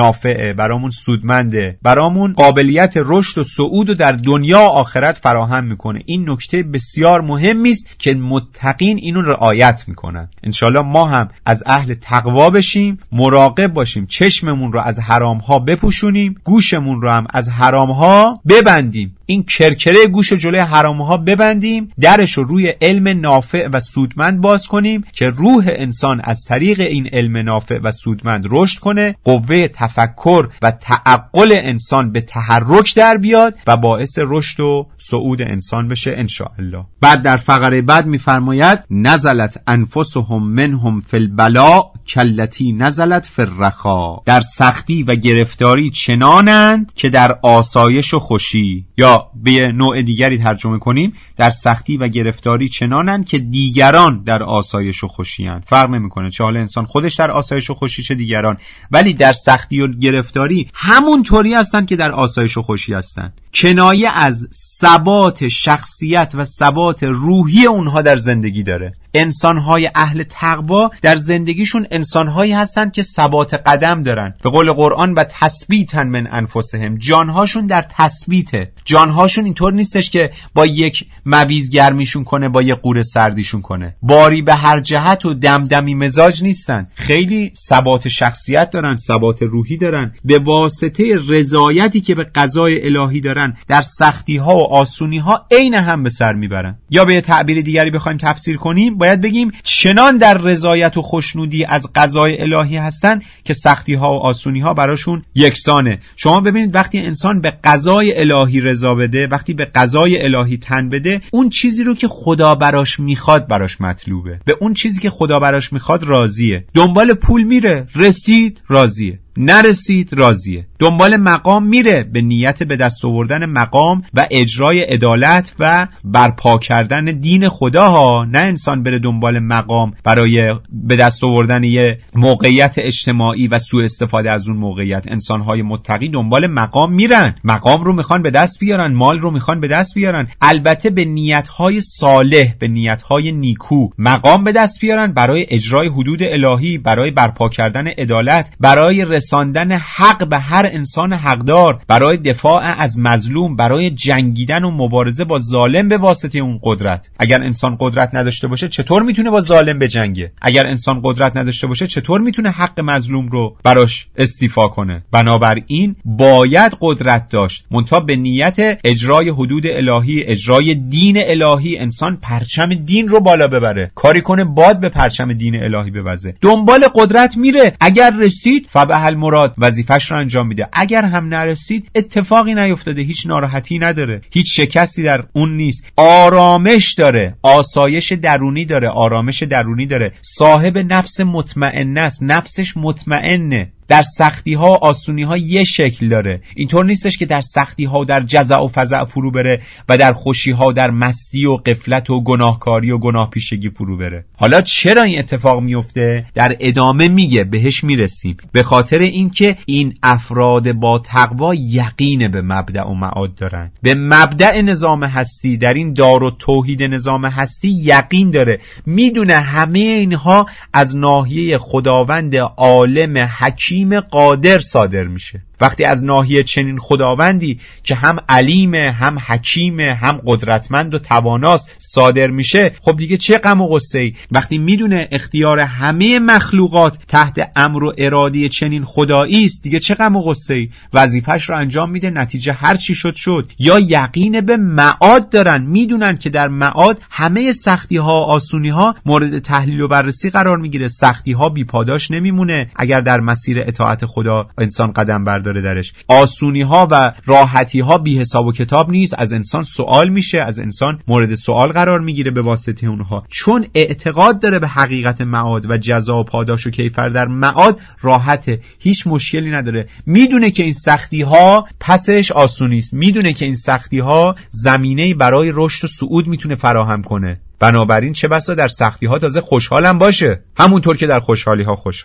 نافعه، برامون سودمنده، برامون قابلیت رشد و صعود و در دنیا و آخرت فراهم میکنه. این نکته بسیار مهمی است که متقین اینو رعایت میکنن. انشالله ما هم از اهل تقوا بشیم، مراقب باشیم، چشممون رو از حرام ها بپوشونیم، گوشمون رو هم از حرام ها ببندیم، این کرکره گوش جلوی حرام ها ببندیم، درش رو روی علم نافع و سودمند باز کنیم که روح انسان از طریق این علم نافع و سودمند رشد کنه، قوه تفکر و تعقل انسان به تحرک در بیاد و باعث رشد و صعود انسان بشه انشاءالله. بعد در فقره بعد میفرماید نزلت انفسهم منهم فی البلاء کلتی نزلت فی الرخا. در سختی و گرفتاری چنانند که در آسایش و خوشی، یا به نوع دیگری ترجمه کنیم در سختی و گرفتاری چنانند که دیگران در آسایش و خوشی‌اند. فرق نمی‌کنه چه حالا انسان خودش در آسایش و خوشی چه دیگران، ولی در سختی و گرفتاری همون طوری هستن که در آسایش و خوشی هستن. کنایه از ثبات شخصیت و ثبات روحی اونها در زندگی داره. انسان‌های اهل تقوا در زندگیشون انسان‌هایی هستند که ثبات قدم دارن. به قول قرآن و تثبیتا من انفسهم، جانهاشون در تثبیته. جانهاشون اینطور نیستش که با یک مویز گرمیشون کنه با یک قوره سردیشون کنه. باری به هر جهت و دمدمی مزاج نیستن. خیلی ثبات شخصیت دارن، ثبات روحی دارن. به واسطه رضایتی که به قضای الهی دارن در سختی‌ها و آسونی‌ها عین هم به سر میبرن. یا به تعبیر دیگری بخوایم تفسیر کنیم باید بگیم چنان در رضایت و خوشنودی از قضای الهی هستن که سختی ها و آسونی ها براشون یکسانه. شما ببینید وقتی انسان به قضای الهی رضا بده، وقتی به قضای الهی تن بده، اون چیزی رو که خدا براش میخواد براش مطلوبه، به اون چیزی که خدا براش میخواد راضیه. دنبال پول میره، رسید راضیه، نرسید راضیه. دنبال مقام میره به نیت به دست آوردن مقام و اجرای عدالت و برپا کردن دین خدا ها، نه انسان بره دنبال مقام برای به دست آوردن یه موقعیت اجتماعی و سوء استفاده از اون موقعیت. انسان‌های متقی دنبال مقام میرن، مقام رو میخوان به دست بیارن، مال رو میخوان به دست بیارن، البته به نیت‌های صالح، به نیت‌های نیکو مقام به دست بیارن برای اجرای حدود الهی، برای برپا کردن عدالت، برای رساندن حق به هر انسان حقدار، برای دفاع از مظلوم، برای جنگیدن و مبارزه با ظالم به واسطه اون قدرت. اگر انسان قدرت نداشته باشه چطور میتونه با ظالم بجنگه؟ اگر انسان قدرت نداشته باشه چطور میتونه حق مظلوم رو براش استیفا کنه؟ بنابراین باید قدرت داشت، منتها به نیت اجرای حدود الهی، اجرای دین الهی. انسان پرچم دین رو بالا ببره، کاری کنه باد به پرچم دین الهی بوزه. دنبال قدرت میره، اگر رسید فبحل مراد، وظیفش رو انجام میده. اگر هم نرسید اتفاقی نیفتاده، هیچ ناراحتی نداره، هیچ شکستی در اون نیست، آرامش داره، آسایش درونی داره، آرامش درونی داره، صاحب نفس مطمئن است، نفسش مطمئنه. در سختی ها و آسونی ها یه شکل داره. اینطور نیستش که در سختی ها و در جزع و فزع فرو بره و در خوشی ها در مستی و غفلت و گناهکاری و گناه پیشگی فرو بره. حالا چرا این اتفاق میفته؟ در ادامه میگه، بهش میرسیم. به خاطر اینکه این افراد با تقوا یقین به مبدأ و معاد دارن، به مبدأ نظام هستی، در این دار و توحید نظام هستی یقین داره، میدونه همه اینها از ناحیه خداوند عالم حکیم قادر صادر میشه. وقتی از ناحیه چنین خداوندی که هم علیمه، هم حکیمه، هم قدرتمند و تواناست صادر میشه، خب دیگه چه غم و غصه ای؟ وقتی میدونه اختیار همه مخلوقات تحت امر و اراده چنین خدایی است، دیگه چه غم و غصه ای؟ وظیفش رو انجام میده، نتیجه هر چی شد. یا یقین به معاد دارن، میدونن که در معاد همه سختی ها و آسونی ها مورد تحلیل و بررسی قرار میگیره. سختی ها بی پاداش نمیمونه اگر در مسیر اطاعت خدا انسان قدم برداره درش. آسونی ها و راحتی ها بی حساب و کتاب نیست، از انسان سوال میشه، از انسان مورد سوال قرار میگیره به واسطه اونها. چون اعتقاد داره به حقیقت معاد و جزا و پاداش و کیفر در معاد، راحته، هیچ مشکلی نداره. میدونه که این سختی ها پسش آسونی است، میدونه که این سختی ها زمینه‌ای برای رشد و صعود میتونه فراهم کنه. بنابراین چه بسا در سختی ها تازه خوشحالم باشه، همونطور که در خوشحالی ها خوشحاله.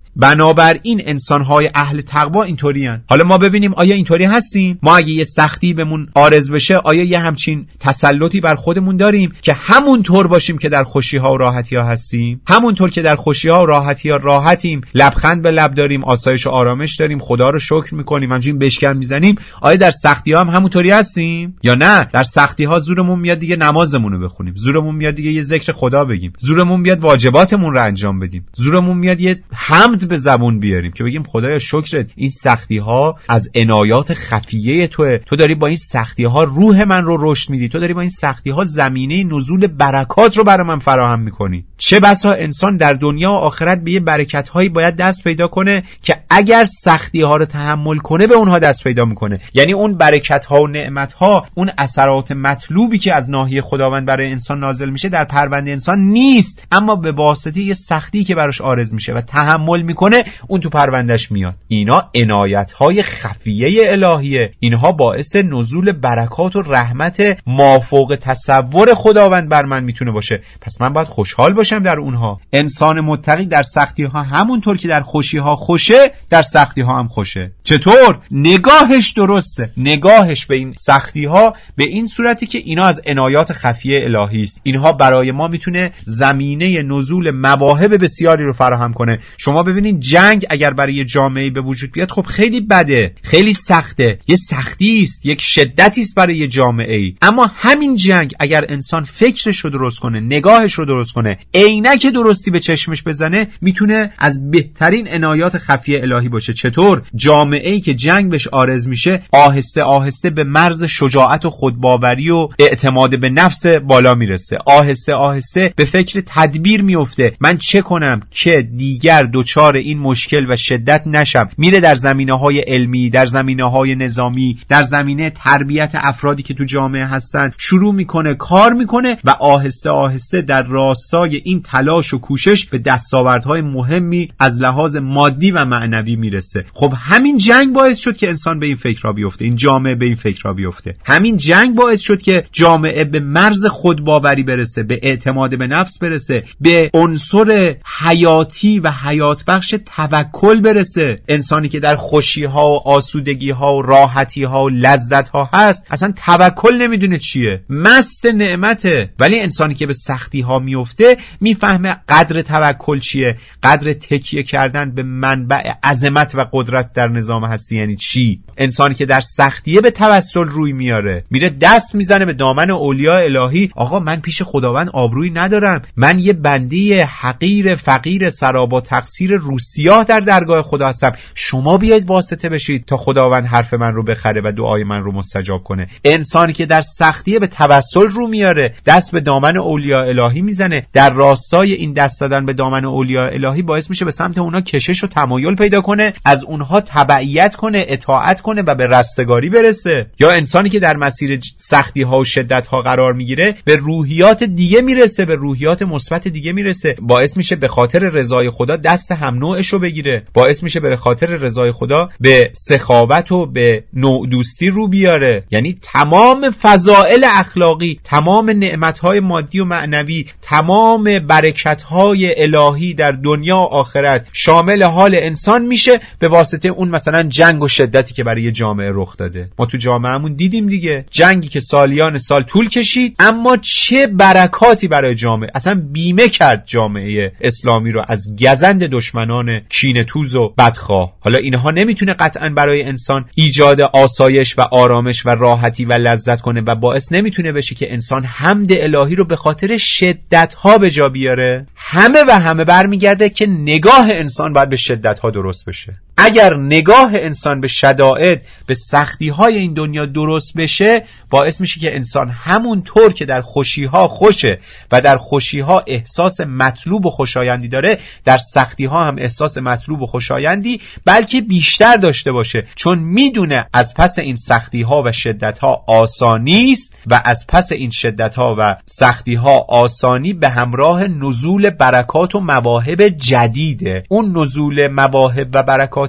بنابراین انسان‌های اهل تقوا اینطورین. حالا ما ببینیم آیا اینطوری هستیم؟ ما اگه یه سختی بهمون عارض بشه آیا یه همچین تسلطی بر خودمون داریم که همونطور باشیم که در خوشی‌ها و راحتی‌ها هستیم؟ همونطور که در خوشی‌ها و راحتی‌ها راحتیم، لبخند به لب داریم، آسایش و آرامش داریم، خدا رو شکر می‌کنیم، همچین بشکن می‌زنیم، آیا در سختی‌ها هم همونطوری هستیم؟ یا نه در سختی‌ها زورمون میاد دیگه نمازمون رو بخونیم، زورمون میاد دیگه یه ذکر خدا بگیم، زورمون میاد واجباتمون رو انجام بدیم، زورمون میاد یه حمد به زبون بیاریم که بگیم خدایا شکرت، این سختی‌ها از عنایات خفیه تو داری با این سختی‌ها روح من رو رشد میدی، تو داری با این سختی‌ها زمینه نزول برکات رو برای من فراهم می‌کنی. چه بسا انسان در دنیا و آخرت به یه برکت‌هایی باید دست پیدا کنه که اگر سختی‌ها رو تحمل کنه به اونها دست پیدا می‌کنه. یعنی اون برکت‌ها و نعمت‌ها، اون اثرات مطلوبی که از ناحیه خداوند برای انسان نازل میشه در پرونده انسان نیست، اما به واسطه یه سختی که براش عارض میشه و تحمل میکنه اون تو پروندهش میاد. اینا عنایت‌های خفیه الهیه، اینها باعث نزول برکات و رحمت مافوق تصور خداوند بر من میتونه باشه. پس من باید خوشحال باشم در اونها. انسان متقی در سختی‌ها همونطور که در خوشی‌ها خوشه، در سختی‌ها هم خوشه. چطور؟ نگاهش درسته. نگاهش به این سختی‌ها به این صورتی که اینا از عنایات خفیه الهی است. اینها برای ما میتونه زمینه نزول مواهب بسیاری رو فراهم کنه. شما ببینید جنگ اگر برای یه جامعه به وجود بیاد خب خیلی بده، خیلی سخته، یه سختی است، یک شدتی است برای یه جامعه. اما همین جنگ اگر انسان فکرش رو درست کنه، نگاهش رو درست کنه، عینک درستی به چشمش بزنه، میتونه از بهترین عنایات خفیه الهی باشه. چطور؟ جامعه‌ای که جنگ بهش عارض میشه آهسته آهسته به مرز شجاعت و خودباوری و اعتماد به نفس بالا میرسه، آهسته آهسته به فکر تدبیر میفته. من چه کنم که دیگر دچار این مشکل و شدت نشم؟ میره در زمینه‌های علمی، در زمینه‌های نظامی، در زمینه تربیت افرادی که تو جامعه هستن شروع میکنه، کار میکنه و آهسته آهسته در راستای این تلاش و کوشش به دستاوردهای مهمی از لحاظ مادی و معنوی میرسه. خب همین جنگ باعث شد که انسان به این فکر را بیفته، این جامعه به این فکر را بیفته. همین جنگ باعث شد که جامعه به مرز خودباوری برسه، به اعتماد به نفس برسه، به عنصر حیاتی و حیات بخش توکل برسه. انسانی که در خوشی‌ها و آسودگی‌ها و راحتی‌ها و لذت‌ها هست اصلا توکل نمیدونه چیه، مست نعمته. ولی انسانی که به سختی‌ها میفته میفهمه قدر توکل چیه، قدر تکیه کردن به منبع عظمت و قدرت در نظام هستی یعنی چی. انسانی که در سختیه به توسل روی میاره، میره دست میزنه به دامن اولیاء الهی. آقا من پیش خداوند آبرویی ندارم، من یه بنده حقیر فقیر سرابا تقصیر روسیاه در درگاه خدا هستم، شما بیاید واسطه بشید تا خداوند حرف من رو بخره و دعای من رو مستجاب کنه. انسانی که در سختیه به توسل رو میاره، دست به دامن اولیاء الهی میزنه، در راستای این دست دادن به دامن اولیاء الهی باعث میشه به سمت اونها کشش و تمایل پیدا کنه، از اونها تبعیت کنه، اطاعت کنه و به رستگاری برسه. یا انسانی که در مسیر سختی ها و شدت ها قرار میگیره به روحیات دیگه میرسه، به روحیات مثبت دیگه میرسه، باعث میشه به خاطر رضای خدا دست هم نوعش رو بگیره، باعث میشه به خاطر رضای خدا به سخاوت و به نوع دوستی رو بیاره. یعنی تمام فضائل اخلاقی، تمام نعمت‌های مادی و معنوی، تمام برکت‌های الهی در دنیا و آخرت شامل حال انسان میشه به واسطه اون مثلا جنگ و شدتی که برای جامعه رخ داده. ما تو جامعهمون دیدیم دیگه، جنگی که سالیان سال طول کشید اما چه برکاتی برای جامعه، اصلا بیمه کرد جامعه اسلامی رو از گزند دشمنان کینه‌توز و بدخواه. حالا اینها نمیتونه قطعاً برای انسان ایجاد آسایش و آرامش و راحتی و لذت کنه و باعث نمیتونه بشه که انسان حمد الهی رو به خاطر شدت‌ها به جا بیاره. همه برمیگرده که نگاه انسان باید به شدت‌ها درست بشه. اگر نگاه انسان به شدائد، به سختی‌های این دنیا درست بشه، باعث میشه که انسان همون طور که در خوشی‌ها خوشه و در خوشی‌ها احساس مطلوب و خوشایندی داره، در سختی‌ها هم احساس مطلوب و خوشایندی بلکه بیشتر داشته باشه، چون میدونه از پس این سختی‌ها و شدت‌ها آسانی است و از پس این شدت‌ها و سختی‌ها آسانی به همراه نزول برکات و مواهب جدیده. اون نزول مواهب و برکات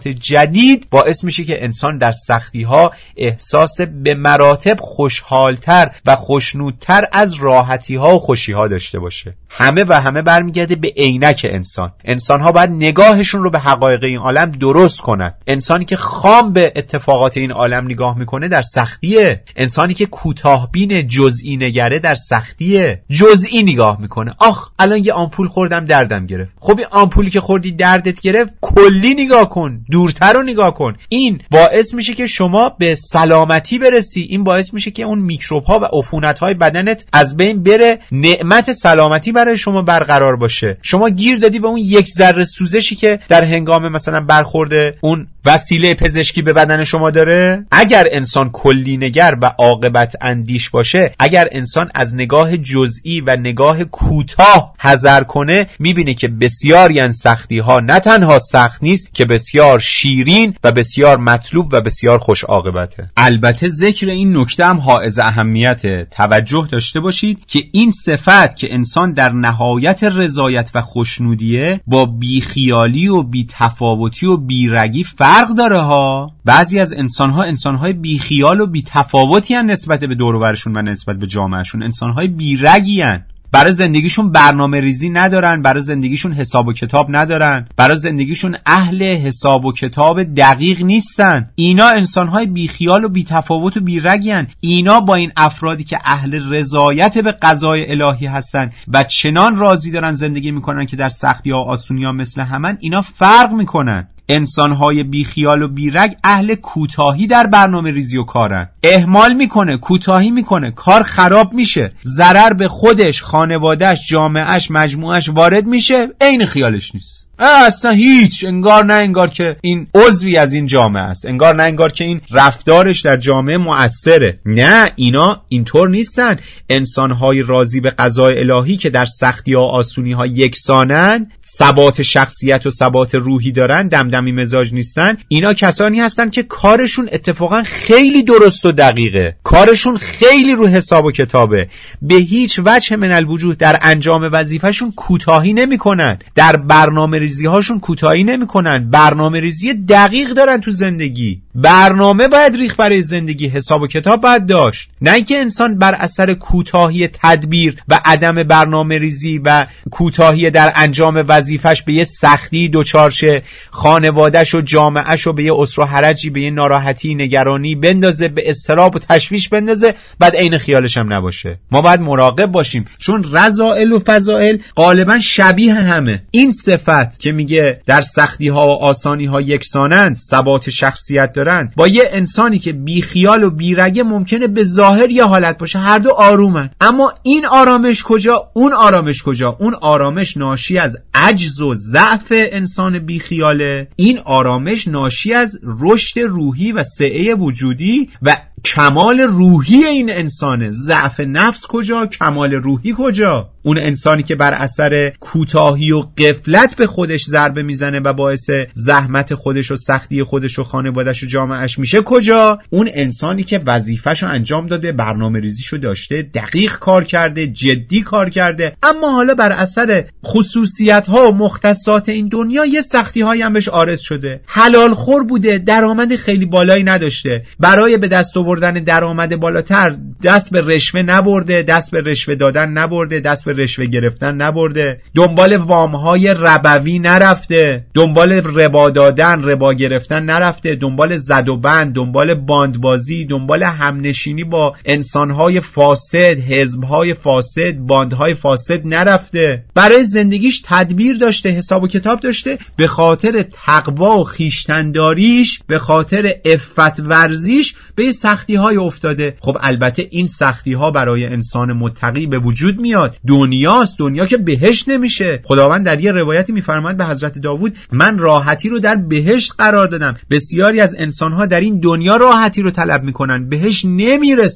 اتفاقات جدید باعث میشه که انسان در سختی ها احساس به مراتب خوشحالتر و خوشنودتر از راحتی ها و خوشی ها داشته باشه. همه برمیگرده به عینک انسان ها باید نگاهشون رو به حقایق این عالم درست کنن. انسانی که خام به اتفاقات این عالم نگاه میکنه در سختیه. انسانی که کوتاهبین جزئی نگره در سختیه. جزئی نگاه میکنه. الان یه آمپول خوردم دردم گرفت. خب این آمپولی که خوردی دردت گرفت، کلی نگاه کن، دورتر رو نگاه کن. این باعث میشه که شما به سلامتی برسی. این باعث میشه که اون میکروب ها و عفونت های بدنت از بین بره، نعمت سلامتی برای شما برقرار باشه. شما گیر دادی به اون یک ذره سوزشی که در هنگام مثلا برخورد اون وسیله پزشکی به بدن شما داره. اگر انسان کلی نگر و عاقبت اندیش باشه، اگر انسان از نگاه جزئی و نگاه کوتاه حذر کنه، میبینه که بسیاری از سختی ها نه تنها سخت نیست که بسیار شیرین و بسیار مطلوب و بسیار خوش عاقبته. البته ذکر این نکته هم حائز اهمیته. توجه داشته باشید که این صفت که انسان در نهایت رضایت و خوشنودیه با بیخیالی و بی‌تفاوتی و بیرگی فرق داره ها. بعضی از انسانهای بیخیال و بی‌تفاوتی ان نسبت به دور و برشون و نسبت به جامعهشون. انسانهای بیرگی ان. برای زندگیشون برنامه ریزی ندارن، برای زندگیشون حساب و کتاب ندارن، برای زندگیشون اهل حساب و کتاب دقیق نیستن. اینا انسانهای بیخیال و بی‌تفاوت و بیرگین. اینا با این افرادی که اهل رضایت به قضای الهی هستن و چنان راضی دارن زندگی میکنن که در سختی ها آسونی ها مثل همن، اینا فرق میکنن. انسانهای بیخیال و بیرگ اهل کوتاهی در برنامه ریزی و کارن. اهمال میکنه، کوتاهی میکنه، کار خراب میشه، ضرر به خودش، خانوادهش، جامعهش، مجموعهش وارد میشه، عین خیالش نیست. اصلا هیچ، انگار نه انگار که این عضوی از این جامعه است، انگار نه انگار که این رفتارش در جامعه مؤثره. نه، اینا اینطور نیستن. انسانهای راضی به قضای الهی که در سختی ها آسونی ها یکسانن، ثبات شخصیت و ثبات روحی دارن، دمدمی مزاج نیستن، اینا کسانی هستن که کارشون اتفاقا خیلی درست و دقیقه، کارشون خیلی رو حساب و کتابه، به هیچ وجه من الوجوه در انجام وظیفهشون کوتاهی نمی‌کنن، در برنامه ریزی هاشون کوتاهی نمی‌کنن، برنامه ریزی دقیق دارن تو زندگی. برنامه باید ریخت برای زندگی، حساب و کتاب باید داشت. نه اینکه انسان بر اثر کوتاهی تدبیر و عدم برنامه ریزی و کوتاهی در انجام وظیفش به یه سختی دچار شه، خانواده‌ش و جامعه‌ش رو به یه اسر و حرجی، به یه ناراحتی، نگرانی بندازه، به اضطراب و تشویش بندازه، بعد عین خیالش هم نباشه. ما باید مراقب باشیم، چون رذائل و فضائل غالبا شبیه همه. این صفت که میگه در سختی ها و آسانی ها یکسانند، ثبات شخصیت دارن، با یه انسانی که بی خیال و بی رگه ممکنه به ظاهر یه حالت باشه، هر دو آرومن، اما این آرامش کجا، اون آرامش کجا؟ اون آرامش ناشی از عجز و ضعف انسان بی خیاله، این آرامش ناشی از رشد روحی و سعه وجودی و کمال روحی این انسانه. ضعف نفس کجا، کمال روحی کجا؟ اون انسانی که بر اثر کوتاهی و غفلت به خودش ضربه میزنه و باعث زحمت خودش و سختی خودش و خانواده‌اش و جامعه‌اش میشه کجا؟ اون انسانی که وظیفه‌شو انجام داده، برنامه‌ریزیشو داشته، دقیق کار کرده، جدی کار کرده، اما حالا بر اثر خصوصیت‌ها و مختصات این دنیا یه سختی‌هایی هم بهش عارض شده. حلال خور بوده، درآمد خیلی بالایی نداشته، برای به دست آوردن درآمد بالاتر دست به رشوه نبرده، دست به رشوه دادن نبرده، دست به رشوه گرفتن نبرده، دنبال وامهای ربوی نرفته، دنبال ربا دادن، ربا گرفتن نرفته، دنبال زد و بند، دنبال باندبازی، دنبال همنشینی با انسانهای فاسد، حزبهای فاسد، باندهای فاسد نرفته. برای زندگیش تدبیر داشته، حساب و کتاب داشته، به خاطر تقوا و خویشتن‌داریش، به خاطر عفت ورزیش به سختی های افتاده. خب البته این سختی ها برای انسان متقی به وجود میاد. دنیاست، دنیا که بهشت نمیشه. خداوند در یه روایتی میفرماید به حضرت داوود، من راحتی رو در بهشت قرار دادم. بسیاری از انسان ها در این دنیا راحتی رو طلب میکنن، بهشت نمیرسن،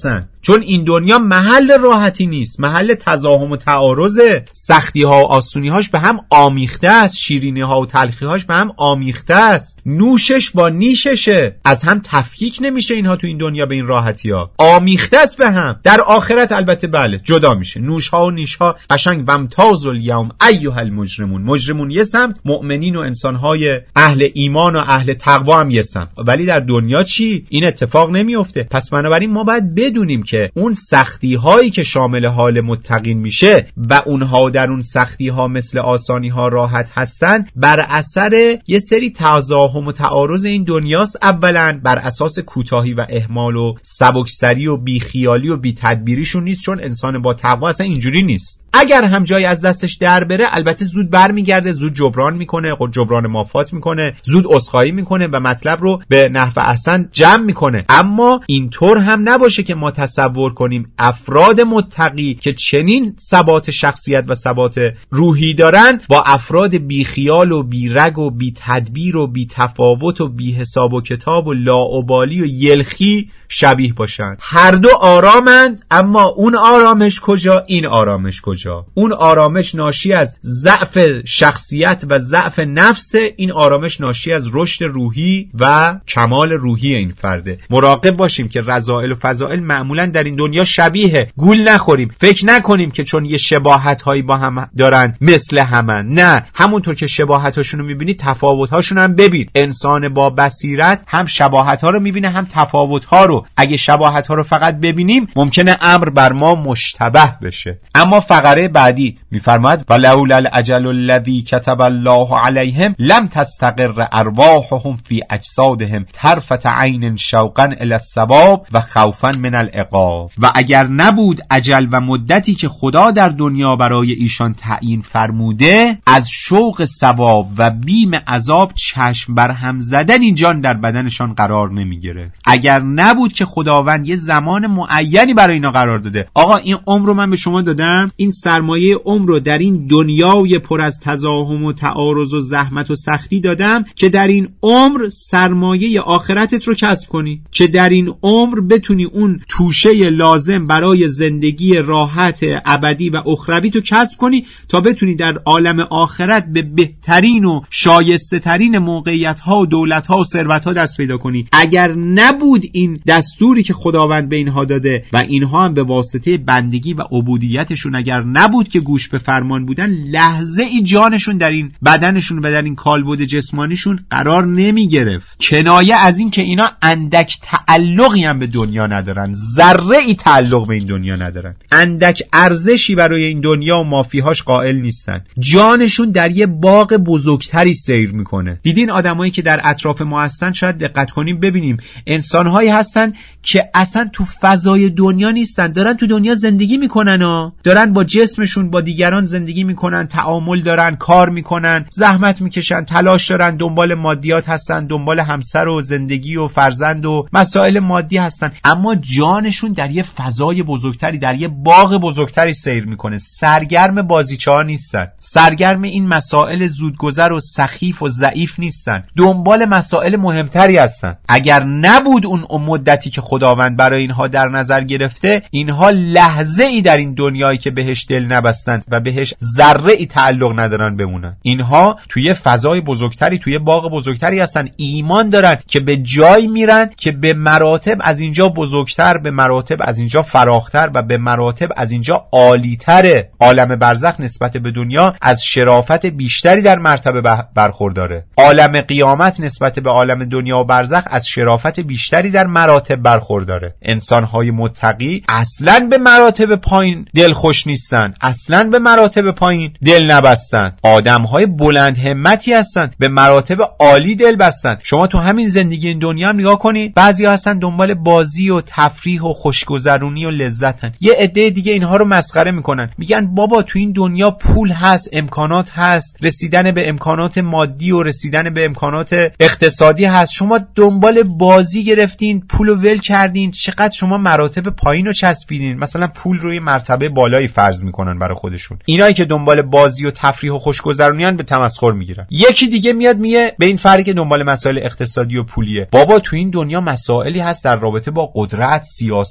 چون این دنیا محل راحتی نیست، محل تزاحم و تعارضه. سختی ها و آسونی هاش به هم آمیخته است، شیرینی ها و تلخی هاش به هم آمیخته است، نوشش با نیششه، از هم تفکیک نمیشه اینها تو این دنیا به این راحتی ها، آمیخته است به هم. در آخرت البته بله جدا میشه، نوش ها و نیش ها قشنگ ومتاز الیوم ایها المجرمون، مجرمون یه سمت، مؤمنین و انسان های اهل ایمان و اهل تقوا هم یه سمت. ولی در دنیا چی؟ این اتفاق نمیفته. پس بنابراین ما باید بدونیم که اون سختی هایی که شامل حال متقین میشه و اونها در اون سختی ها مثل آسانی ها راحت هستن بر اثر یه سری تزاحم و تعارض این دنیاست. اولا بر اساس کوتاهی و اهمال و سبکسری و بیخیالی و بی‌تدبیریشون نیست، چون انسان با تقوا اصلا اینجوری نیست. اگر هم جایی از دستش در بره البته زود برمیگرده، زود جبران میکنه، خود جبران مافات میکنه، زود عذرخواهی میکنه و مطلب رو به نحو احسن جمع میکنه. اما اینطور هم نباشه که ما تصور کنیم افراد متقی که چنین ثبات شخصیت و ثبات روحی دارن با افراد بیخیال و بیرگ و بی‌تدبیر و بی‌تفاوت و بی‌حساب و کتاب و لاابالی و یلخی شبیه باشن. هر دو آرامند، اما اون آرامش کجا؟ این آرامش کجا؟ اون آرامش ناشی از ضعف شخصیت و ضعف نفس، این آرامش ناشی از رشد روحی و کمال روحی این فرده. مراقب باشیم که رذائل و فضائل معمولا در این دنیا شبیه، گول نخوریم، فکر نکنیم که چون یه شباهت هایی با هم دارن مثل همن. نه، همونطور که شباهت هاشون رو میبینی تفاوت هاشون هم ببین. انسان با بصیرت هم شباهت ها رو میبینه هم تفاوت ها رو. اگه شباهت ها رو فقط ببینیم ممکنه امر بر ما مشتبه بشه. اما فقره بعدی میفرماد ولولا الاجل الذی کتب الله علیهم لم تستقر ارواحهم فی اجسادهم طرفة عین شوقا الی الثواب و خوفا من العقاب. و اگر نبود اجل و مدتی که خدا در دنیا برای ایشان تعیین فرموده، از شوق ثواب و بیم عذاب چشم بر هم زدن این جان در بدنشان قرار نمیگیره. اگر نبود که خداوند یه زمان معینی برای اینا قرار داده، آقا این عمر رو من به شما دادم، این سرمایه عمر رو در این دنیای پر از تزاحم و تعارض و زحمت و سختی دادم که در این عمر سرمایه آخرتت رو کسب کنی، که در این عمر بتونی اون توشه لازم برای زندگی راحت ابدی و اخروی تو کسب کنی تا بتونی در عالم آخرت به بهترین و شایسته ترین موقعیت ها و دولت ها و ثروت ها دست پیدا کنی. اگر نبود این دستوری که خداوند به اینها داده و اینها هم به واسطه بندگی و عبودیتشون اگر نبود که گوش به فرمان بودن، لحظه ای جانشون در این بدنشون و در این کالبد جسمانیشون قرار نمی گرفت. کنایه از این که اینا اندک تعلقی هم به دنیا ندارن، ذره ای تعلق به این دنیا ندارن، اندک ارزشی برای این دنیا و مافیهاش قائل نیستن. جانشون در یه باغ بزرگتری سیر میکنه. دیدین آدمایی که در اطراف ما هستن، شاید دقت کنیم ببینیم انسانهایی هستن که اصلا تو فضای دنیا نیستن، دارن تو دنیا زندگی میکنن و دارن با جسمشون با دیگران زندگی میکنن، تعامل دارن، کار میکنن، زحمت میکشن، تلاش دارن، دنبال مادیات هستن، دنبال همسر و زندگی و فرزند و مسائل مادی هستن، اما جانشون در یه فضای بزرگتری، در یه باغ بزرگتری سیر میکنه. سرگرم بازیچه ها نیستن، سرگرم این مسائل زودگذر و سخیف و ضعیف نیستن، دنبال مسائل مهمتری هستن. اگر نبود اون مدتی که خداوند برای اینها در نظر گرفته، اینها لحظه ای در این دنیایی که بهش دل نبستند و بهش ذره ای تعلق ندارن بمونن. اینها توی فضای بزرگتری، توی باغ بزرگتری هستن، ایمان دارن که به جای میرن که به مراتب از اینجا بزرگتر، به مراتب از اینجا فراختر و به مراتب از اینجا عالیتره. عالم برزخ نسبت به دنیا از شرافت بیشتری در مرتبه برخورداره. عالم قیامت نسبت به عالم دنیا و برزخ از شرافت بیشتری در مراتب برخورداره. انسان‌های متقی اصلاً به مراتب پایین دل خوش نیستن، اصلاً به مراتب پایین دل نبستن. آدم‌های بلند همتی هستن، به مراتب عالی دل بستن. شما تو همین زندگی این دنیا هم نگاه کنید، بعضی‌ها هستن دنبال بازی و تفریح و خوشگذرونی و لذتن. یه عده دیگه اینها رو مسخره میکنن، میگن بابا تو این دنیا پول هست، امکانات هست، رسیدن به امکانات مادی و رسیدن به امکانات اقتصادی هست، شما دنبال بازی گرفتین، پول رو ول کردین، چقدر شما مراتب پایین رو چسبیدین. مثلا پول روی مرتبه بالایی فرض میکنن برای خودشون. اینایی که دنبال بازی و تفریح و خوشگذرونیان به تمسخر میگیرن. یکی دیگه میاد میگه به این فرقی که دنبال مسائل اقتصادی و پولیه، بابا تو این دنیا مسائلی هست در رابطه با قدرت، سیاست،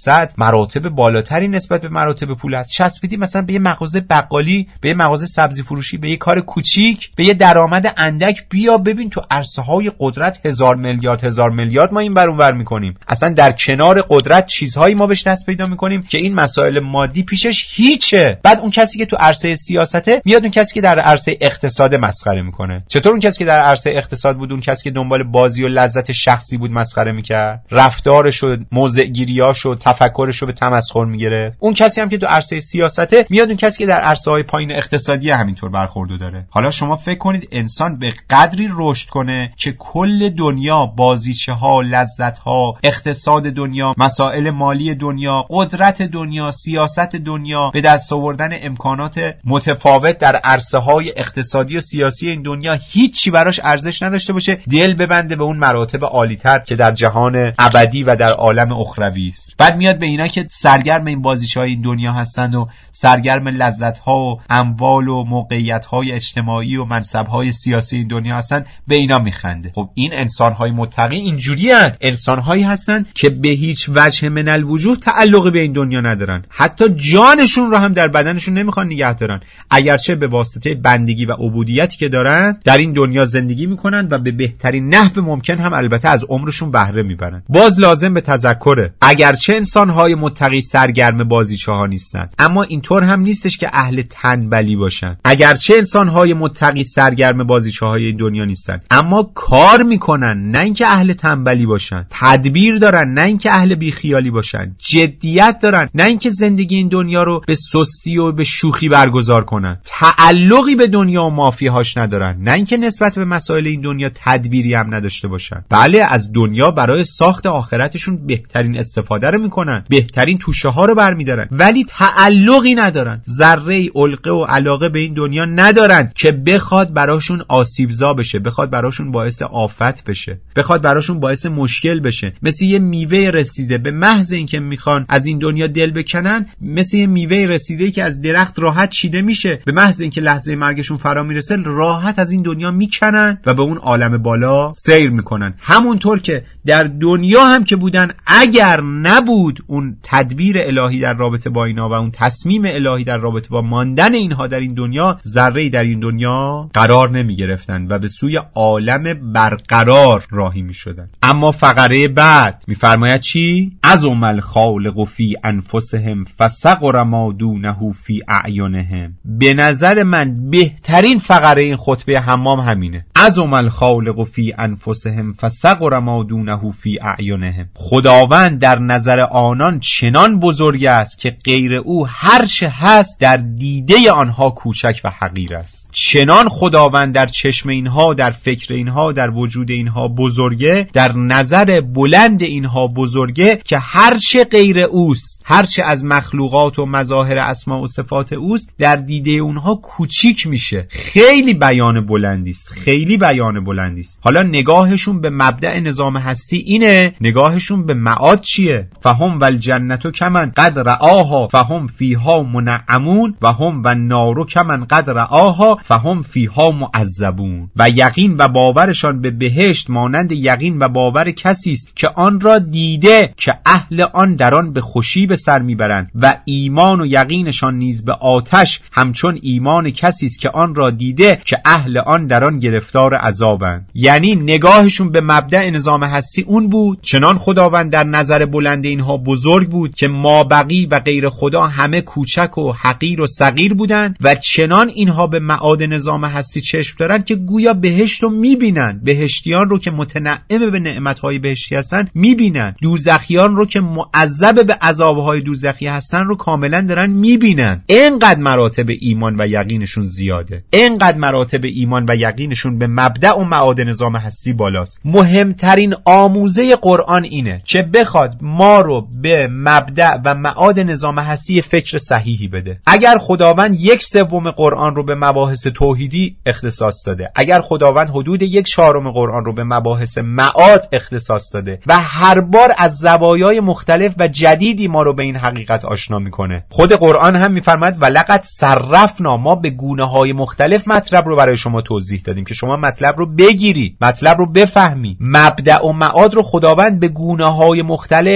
سیاست مراتب بالاتری نسبت به مراتب پول هست. چسبیدی مثلا به یه مغازه بقالی، به یه مغازه سبزی فروشی، به یه کار کوچیک، به یه درآمد اندک، بیا ببین تو عرصه‌های قدرت 1000 میلیارد ما این ور اون ور می‌کنیم. اصلا در کنار قدرت چیزهایی ما بهش دست پیدا می‌کنیم که این مسائل مادی پیشش هیچه. بعد اون کسی که تو عرصه سیاسته میاد اون کسی که در عرصه اقتصاد مسخره می‌کنه. چطور اون کسی که در عرصه اقتصاد بود، اون کسی که دنبال بازی و لذت شخصی بود مسخره می‌کرد؟ رفتارش و موضع‌گیریاش و تفکرش رو به تمسخر می‌گیره. اون کسی هم که تو عرصه سیاسته میاد اون کسی که در عرصه‌های پایین اقتصادی همینطور برخورد داره. حالا شما فکر کنید انسان به قدری رشد کنه که کل دنیا، بازیچه‌ها، لذت‌ها، اقتصاد دنیا، مسائل مالی دنیا، قدرت دنیا، سیاست دنیا، به دست آوردن امکانات متفاوت در عرصه‌های اقتصادی و سیاسی این دنیا هیچی براش ارزش نداشته باشه، دل ببنده به اون مراتب عالی‌تر که در جهان ابدی و در عالم اخروی است. بعد میاد به اینا که سرگرم این بازیچه‌های این دنیا هستند و سرگرم لذت‌ها و اموال و موقعیت‌های اجتماعی و منصب‌های سیاسی این دنیا هستن، به اینا میخنده. خب این انسان‌های متقی اینجوری هستند، انسان‌هایی هستن که به هیچ وجه من الوجوه تعلقی به این دنیا ندارن، حتی جانشون رو هم در بدنشون نمیخوان نگه دارن، اگرچه به واسطه بندگی و عبودیتی که دارن در این دنیا زندگی میکنن و به بهترین نحو ممکن هم البته از عمرشون بهره میبرن. باز لازم به تذکره اگرچه انسان‌های متقی سرگرم بازیچه‌ها نیستن، اما اینطور هم نیستش که اهل تنبلی باشن. اگرچه انسان‌های متقی سرگرم بازیچه‌های این دنیا نیستن، اما کار میکنن، نه اینکه اهل تنبلی باشن. تدبیر دارن، نه اینکه اهل بیخیالی باشن. جدیت دارن، نه اینکه زندگی این دنیا رو به سستی و به شوخی برگزار کنن. تعلقی به دنیا و مافیهاش ندارن، نه اینکه نسبت به مسائل این دنیا تدبیری هم نداشته باشن. بله، از دنیا برای ساخت آخرتشون بهترین استفاده رو میکنن، بهترین توشه ها رو برمیدارن، ولی تعلقی ندارن، ذره علقه و علاقه به این دنیا ندارن که بخواد براشون آسیبزا بشه، بخواد براشون باعث آفت بشه، بخواد براشون باعث مشکل بشه. مثل یه میوه رسیده، به محض اینکه میخوان از این دنیا دل بکنن، مثل یه میوه رسیده که از درخت راحت چیده میشه، به محض اینکه لحظه مرگشون فرا میرسه راحت از این دنیا میکنن و به اون عالم بالا سیر میکنن. همونطور که در دنیا هم که بودن، اگر نبود اون تدبیر الهی در رابطه با اینا و اون تصمیم الهی در رابطه با ماندن اینها در این دنیا، ذره‌ای در این دنیا قرار نمیگرفتن و به سوی عالم برقرار راهی میشدن. اما فقره بعد میفرماید چی؟ عظم الخالق فی انفسهم فصغر ما دونه فی اعینهم. به نظر من بهترین فقره این خطبه حمام همینه. عظم الخالق فی انفسهم فصغر ما دونه فی اعینهم. خداوند در نظر آنان چنان بزرگ است که غیر او هر چه هست در دیده آنها کوچک و حقیر است. چنان خداوند در چشم اینها، در فکر اینها، در وجود اینها بزرگه، در نظر بلند اینها بزرگه که هر چه غیر اوست، هر چه از مخلوقات و مظاهر اسما و صفات اوست، در دیده اونها کوچیک میشه. خیلی بیان بلندی است، خیلی بیان بلندی است. حالا نگاهشون به مبدأ نظام هستی اینه، نگاهشون به معاد چیه؟ فهم والجنت کمن قد رآها فهم فیها منعمون و هم و النار کمن قد رآها فهم فیها معذبون. و یقین و باورشان به بهشت مانند یقین و باور کسی است که آن را دیده که اهل آن در آن به خوشی به سر میبرند، و ایمان و یقینشان نیز به آتش همچون ایمان کسی است که آن را دیده که اهل آن در آن گرفتار عذابند. یعنی نگاهشون به مبدأ نظام هستی اون بود، چنان خداوند در نظر بلند اینها بزرگ بود که مابقی و غیر خدا همه کوچک و حقیر و صغیر بودند، و چنان اینها به معاد نظام هستی چشم دارن که گویا بهشت رو میبینن، بهشتیان رو که متنعم به نعمتهای بهشتی هستن میبینن، دوزخیان رو که معذب به عذابهای دوزخی هستن رو کاملا دارن میبینن. اینقدر مراتب ایمان و یقینشون زیاده، اینقدر مراتب ایمان و یقینشون به مبدأ و معاد نظام هستی بالاست. مهمترین آموزه قرآن اینه که بخواد ما رو به مبدأ و معاد نظام هستی فکر صحیحی بده. اگر خداوند 1/3 قرآن رو به مباحث توحیدی اختصاص داده، اگر خداوند حدود 1/4 قرآن رو به مباحث معاد اختصاص داده و هر بار از زوایای مختلف و جدیدی ما رو به این حقیقت آشنا میکنه، خود قرآن هم میفرماید ولقد صرفنا، ما به گونه‌های مختلف مطلب رو برای شما توضیح دادیم که شما مطلب رو بگیری، مطلب رو بفهمی. مبدأ و معاد رو خداوند به گونه‌های مختلف با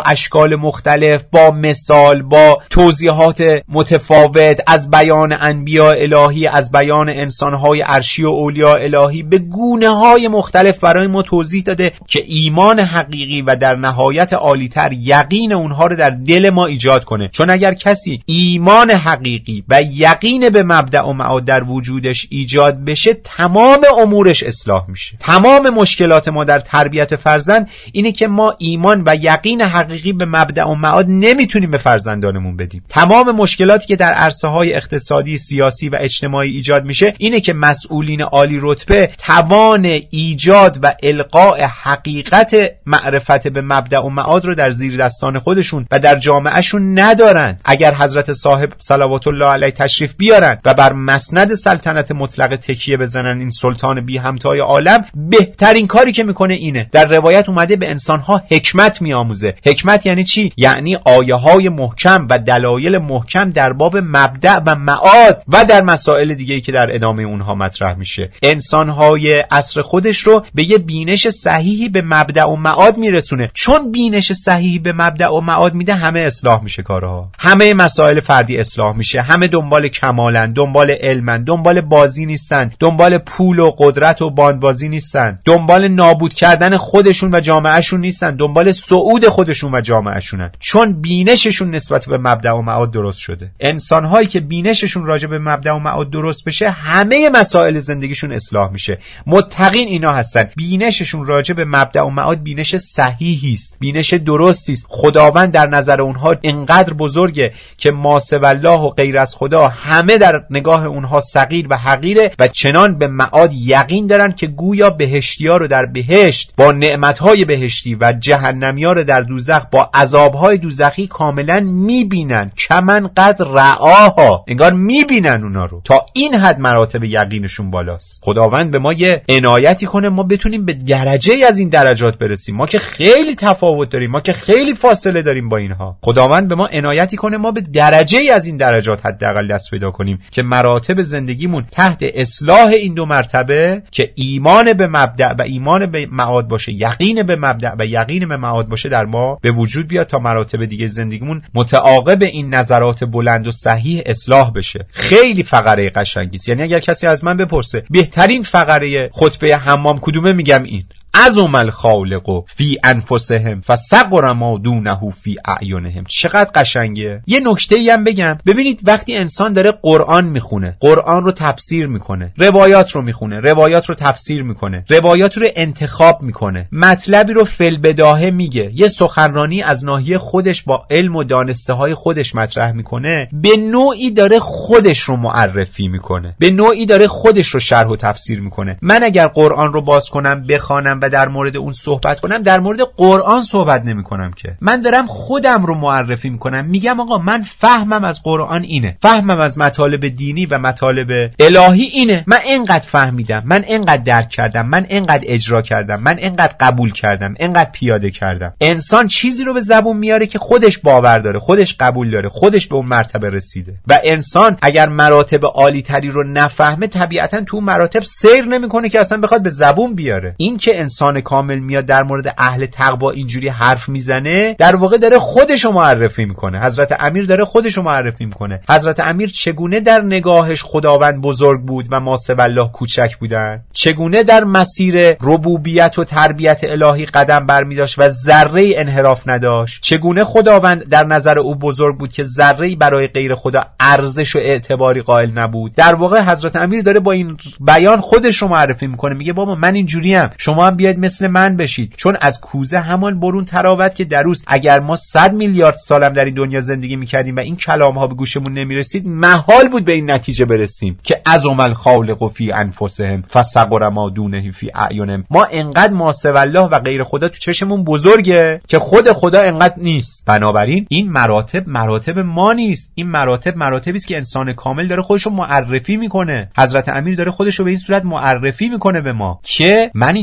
اشکال مختلف، با مثال، با توضیحات متفاوت از بیان انبیاء الهی، از بیان انسانهای عرشی و اولیاء الهی، به گونه‌های مختلف برای ما توضیح داده که ایمان حقیقی و در نهایت عالی‌تر یقین اونها رو در دل ما ایجاد کنه. چون اگر کسی ایمان حقیقی و یقین به مبدأ و معاد در وجودش ایجاد بشه، تمام امورش اصلاح میشه. تمام مشکلات ما در تربیت فرزند اینه که ما ایمان و یقین حقیقی به مبدأ و معاد نمیتونیم به فرزندانمون بدیم. تمام مشکلاتی که در عرصه‌های اقتصادی، سیاسی و اجتماعی ایجاد میشه اینه که مسئولین عالی رتبه توان ایجاد و القاء حقیقت معرفت به مبدأ و معاد رو در زیر دستان خودشون و در جامعهشون ندارن. اگر حضرت صاحب صلوات الله علیه تشریف بیارن و بر مسند سلطنت مطلق تکیه بزنن، این سلطان بی همتای عالم، بهترین کاری که میکنه اینه. در روایت اومده به انسانها حکمت میآموزه. حکمت یعنی چی؟ یعنی آیه های محکم و دلایل محکم در باب مبدأ و معاد و در مسائل دیگه‌ای که در ادامه اونها مطرح میشه. انسانهای عصر خودش رو به یه بینش صحیحی به مبدأ و معاد میرسونه. چون بینش صحیحی به مبدأ و معاد میده، همه اصلاح میشه کارها. همه مسائل فردی اصلاح میشه. همه دنبال کمالن، دنبال علمن، دنبال بازی نیستن، دنبال پول و قدرت و باندبازی نیستن، دنبال نابود کردن خودشون و جامعهشون نیستن، دنبال صعود خودشون و جامعهشونن. چون بینششون نسبت به مبدأ و معاد درست شده. انسان‌هایی که بینششون راجع به مبدأ و معاد درست بشه، همه مسائل زندگیشون اصلاح میشه. متقین اینا هستن. بینششون راجع به مبدأ و معاد بینش صحیحی است، بینش درستی است. خداوند در نظر اونها اینقدر بزرگه که ما سوی الله و غیر از خدا همه در نگاه اونها صغیر و حقیره و چنان به معاد یقین دارن که گویا بهشتی‌ها رو در بهشت با نعمت‌های بهشتی و جهنمی‌ها رو در دوزخ با عذاب‌های دوزخی کاملا می‌بینن. کمن قد رعاها، انگار می‌بینن اونا رو. تا این حد مراتب یقینشون بالاست. خداوند به ما یه عنایتی کنه ما بتونیم به درجه از این درجات برسیم. ما که خیلی تفاوت داریم، ما که خیلی فاصله داریم با اینها. خداوند به ما عنایتی کنه ما به درجه از این درجات حداقل دست پیدا کنیم که مراتب زندگیمون تحت اصلاح این دو مرتبه که ایمان به مبدأ و ایمان به معاد باشه، یقین به مبدأ و یقین به معاد باشه، در ما به وجود بیاد تا مراتب دیگه زندگیمون متعاقب این نظرات بلند و صحیح اصلاح بشه. خیلی فقره قشنگی است. یعنی اگر کسی از من بپرسه بهترین فقره خطبه حمام کدومه، میگم این: عظم الخالق فی انفسهم فصغر ما دونه فی اعینهم. چقدر قشنگه. یه نکته‌ای هم بگم. ببینید وقتی انسان داره قرآن میخونه، قرآن رو تفسیر میکنه، روایات رو میخونه، روایات رو تفسیر میکنه، روایات رو انتخاب میکنه، مطلبی رو فی‌البداهه میگه، یه سخنرانی از ناحیه خودش با علم و دانسته های خودش مطرح میکنه، به نوعی داره خودش رو معرفی میکنه، به نوعی داره خودش رو شرح و تفسیر میکنه. من اگر قرآن رو باز کنم، بخوانم و در مورد اون صحبت کنم، در مورد قرآن صحبت نمی کنم که من دارم خودم رو معرفی میکنم. میگم آقا من فهمم از قرآن اینه، فهمم از مطالب دینی و مطالب الهی اینه، من اینقدر فهمیدم، من اینقدر درک کردم، من اینقدر اجرا کردم، من اینقدر قبول کردم، اینقدر پیاده کردم. انسان چیزی رو به زبون میاره که خودش باور داره، خودش قبول داره، خودش به اون مرتبه رسیده. و انسان اگر مراتب عالی تری رو نفهمه، طبیعتا تو مراتب سیر نمیکنه که اصلا بخواد به زبون بیاره. این که انسان کامل میاد در مورد اهل تقوا اینجوری حرف میزنه، در واقع داره خودشو معرفی میکنه. حضرت امیر داره خودشو معرفی میکنه. حضرت امیر چگونه در نگاهش خداوند بزرگ بود و ما سوی الله کوچک بودن، چگونه در مسیر ربوبیت و تربیت الهی قدم برمیداشت و ذره انحراف نداشت، چگونه خداوند در نظر او بزرگ بود که ذره برای غیر خدا ارزش و اعتباری قائل نبود. در واقع حضرت امیر داره با این بیان خودش رو معرفی میکنه. میگه بابا من اینجوریم، شما هم بیاید مثل من بشید. چون از کوزه همان برون تراوت که دروست. اگر ما 100 میلیارد سالم در این دنیا زندگی میکردیم و این کلام ها به گوشمون نمیرسید، محال بود به این نتیجه برسیم که عظم الخالق فی انفسهم فصغر ما دونه فی اعینهم. ما انقدر ما سوی الله و غیر خدا تو چشمون بزرگه که خود خدا انقدر نیست. بنابراین این مراتب ما نیست. این مراتبی است که انسان کامل داره خودش رو معرفی میکنه. حضرت امیر داره خودش رو به این صورت معرفی میکنه به ما که من اینطوری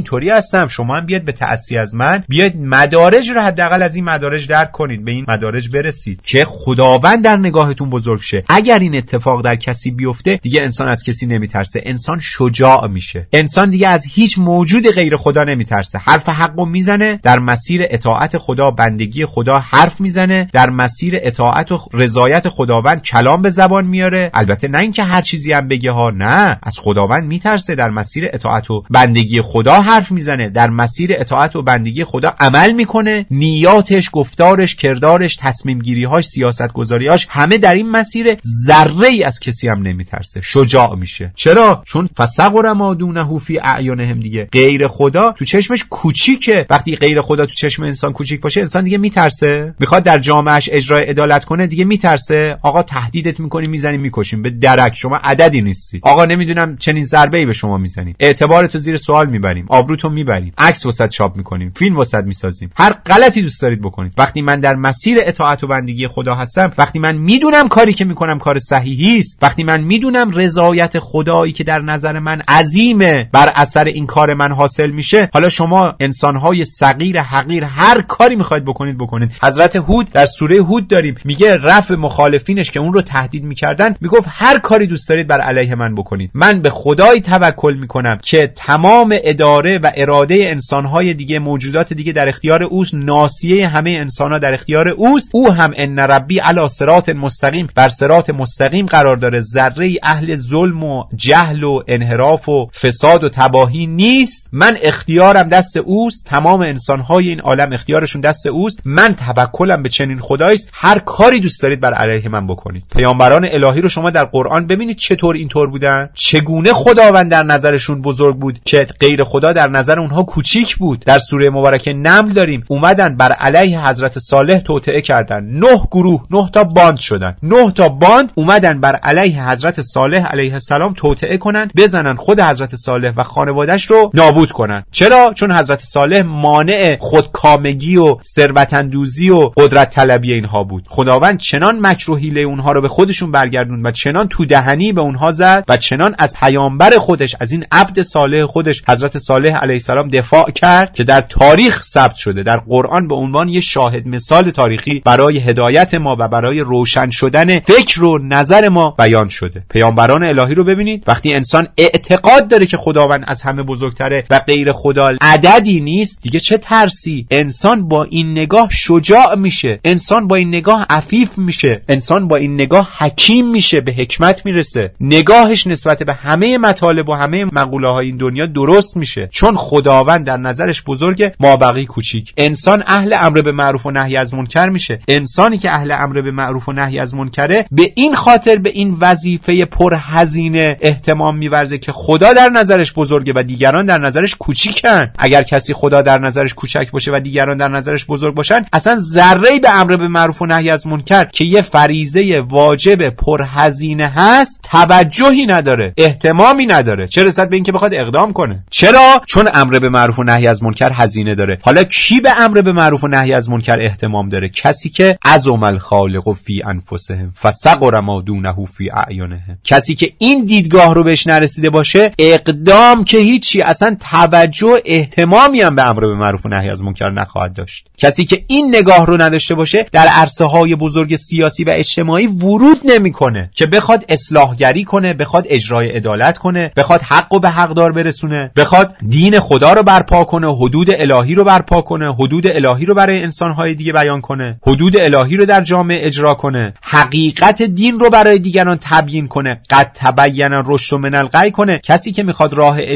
هستم، شما هم بیاید به تأسی از من، بیاید مدارج رو حداقل از این مدارج درک کنید، به این مدارج برسید که خداوند در نگاهتون بزرگ شه. اگر این اتفاق در کسی بیفته دیگه انسان از کسی نمیترسه، انسان شجاع میشه، انسان دیگه از هیچ موجود غیر خدا نمیترسه، حرف حقو میزنه، در مسیر اطاعت خدا، بندگی خدا حرف میزنه، در مسیر اطاعت و رضایت خداوند کلام به زبان میاره. البته نه اینکه هر چیزی هم بگه ها، نه، از خداوند میترسه، در مسیر اطاعت و بندگی خدا حرف میزنه، در مسیر اطاعت و بندگی خدا عمل میکنه، نیاتش، گفتارش، کردارش، تصمیم گیری‌هاش، سیاست گذاری‌هاش همه در این مسیر، ذره‌ای از کسی هم نمیترسه، شجاع میشه. چرا؟ چون فصغر ما دونه فی اعینهم، دیگه غیر خدا تو چشمش کوچیکه. وقتی غیر خدا تو چشم انسان کوچیک باشه، انسان دیگه میترسه، میخواد در جامعهش اجرای عدالت کنه، دیگه میترسه. آقا تهدیدت میکنیم، میزنیم، میکشیم، به درک شما عددی نیستی. آقا نمیدونم چنین ضربه‌ای به شما میزنیم، اعتبارتو زیر سوال میبریم، آبروتو میبریم، عکس واسط چاپ میکنیم، فیلم واسط میسازیم، هر غلطی دوست دارید بکنید. وقتی من در مسیر اطاعت و بندگی خدا هستم، وقتی من میدونم کاری که میکنم کار صحیحی است، وقتی من میدونم رضایت خدایی که در نظر من عظیمه بر اثر این کار من حاصل میشه، حالا شما انسانهای صغیر حقیر هر کاری میخواید بکنید. حضرت هود در سوره هود داریم، میگه رفع مخالفینش که اون رو تهدید میکردن، میگفت هر کاری دوست دارید بر علیه من بکنید، من به خدای توکل میکنم که تمام اداره و اراده انسانهای دیگه، موجودات دیگه در اختیار اوست، ناصیه همه انسانها در اختیار اوست، او هم ان ربی علی صراط مستقیم، بر صراط مستقیم قرار داره، ذره اهل ظلم و جهل و انحراف و فساد و تباهی نیست. من اختیارم دست اوست، تمام انسانهای این عالم اختیارشون دست اوست، من توکلم به چنین خداییست، هر کاری دوست دارید بر علیه من بکنید. پیامبران الهی رو شما در قرآن ببینید چطور اینطور بودن، چگونه خداوند در نظرشون بزرگ بود که غیر خدا در نظر اونها کوچیک بود. در سوره مبارکه نمل داریم، اومدن بر علیه حضرت صالح توطئه کردن، 9 گروه، 9 تا باند شدن، 9 تا باند اومدن بر علیه حضرت صالح علیه السلام توطئه کنن، بزنن خود حضرت صالح و خانواده‌اش رو نابود کنن. چرا؟ چون حضرت صالح مانع خودکامگی و ثروت اندوزی و قدرت طلبی اینها بود. خداوند چنان مکر و حیله اونها رو به خودشون برگردوند و چنان تو دهنی به اونها زد و چنان از پیامبر خودش، از این عبد صالح خودش حضرت صالح علیه السلام دفاع کرد که در تاریخ ثبت شده، در قرآن به عنوان یه شاهد مثال تاریخی برای هدایت ما و برای روشن شدن فکر و نظر ما بیان شده. پیامبران الهی رو ببینید، وقتی انسان اعتقاد داره که خداوند از همه بزرگتره و غیر خدا عددی نیست، دیگه چه ترسی. انسان با این نگاه شجاع میشه، انسان با این نگاه عفیف میشه، انسان با این نگاه حکیم میشه، به حکمت میرسه، نگاهش نسبت به همه مطالب و همه مقوله های این دنیا درست میشه، چون خداوند در نظرش بزرگه، مابقی کوچیک. انسان اهل امر به معروف و نهی از منکر میشه. انسانی که اهل امر به معروف و نهی از منکره، به این خاطر به این وظیفه پرهزینه اهتمام میورزه که خدا در نظرش بزرگه و دیگران در نظرش کوچیکن. اگر کسی خدا در نظرش کوچک باشه و دیگران در نظرش بزرگ باشن، اصلا ذره‌ای به امر به معروف و نهی از منکر که یه فریضه واجب پرهزینه هست توجهی نداره، اهتمامی نداره، چه رسد به اینکه بخواد اقدام کنه. چرا؟ چون امر به معروف و نهی از منکر هزینه داره. حالا کی به امر به معروف و نهی از منکر اهتمام داره؟ کسی که عظم الخالق فی انفسهم فصغر ما دونه فی اعینهم. کسی که این دیدگاه رو بهش نرسیده باشه، اقدام که هیچی، اصلا توجه اهتمامی هم به امر به معروف و نهی از منکر نخواهد داشت. کسی که این نگاه رو نداشته باشه، در عرصه های بزرگ سیاسی و اجتماعی ورود نمیکنه که بخواد اصلاحگری کنه، بخواد اجرای عدالت کنه، بخواد حقو به حقدار برسونه، بخواد دین خدا رو برپا کنه، حدود الهی رو برپا کنه، حدود الهی رو برای انسان‌های دیگه بیان کنه، حدود الهی رو در جامعه اجرا کنه، حقیقت دین رو برای دیگران تبیین کنه، قد تبین الرشد من الغی کنه. کسی که میخواد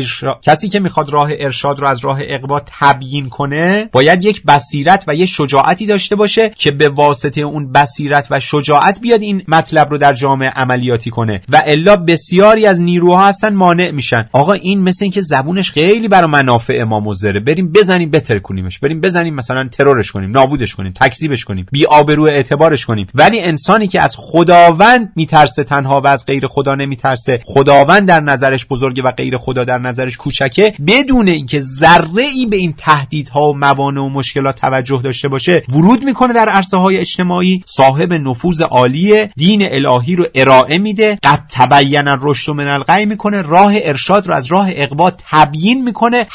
راه ارشاد رو از راه اغوا تبیین کنه، باید یک بصیرت و یک شجاعتی داشته باشه که به واسطه اون بصیرت و شجاعت بیاد این مطلب رو در جامعه عملیاتی کنه، و الا بسیاری از نیروها هستن مانع میشن. آقا این مثل این که زبونش خیلی برای منافع ما مضره، بریم بزنیم بترکونیمش، بریم بزنیم مثلا ترورش کنیم، نابودش کنیم، تکذیبش کنیم، بی آبرو اعتبارش کنیم. ولی انسانی که از خداوند میترسه تنها و از غیر خدا نمیترسه، خداوند در نظرش بزرگه و غیر خدا در نظرش کوچکه، بدون اینکه ذره‌ای به این تهدیدها و موانع و مشکلات توجه داشته باشه، ورود میکنه در عرصه‌های اجتماعی، صاحب نفوذ عالیه، دین الهی رو ارائه میده، قد تبین الرشد من الغی میکنه، راه ارشاد رو از راه اغوا تبیین میکنه،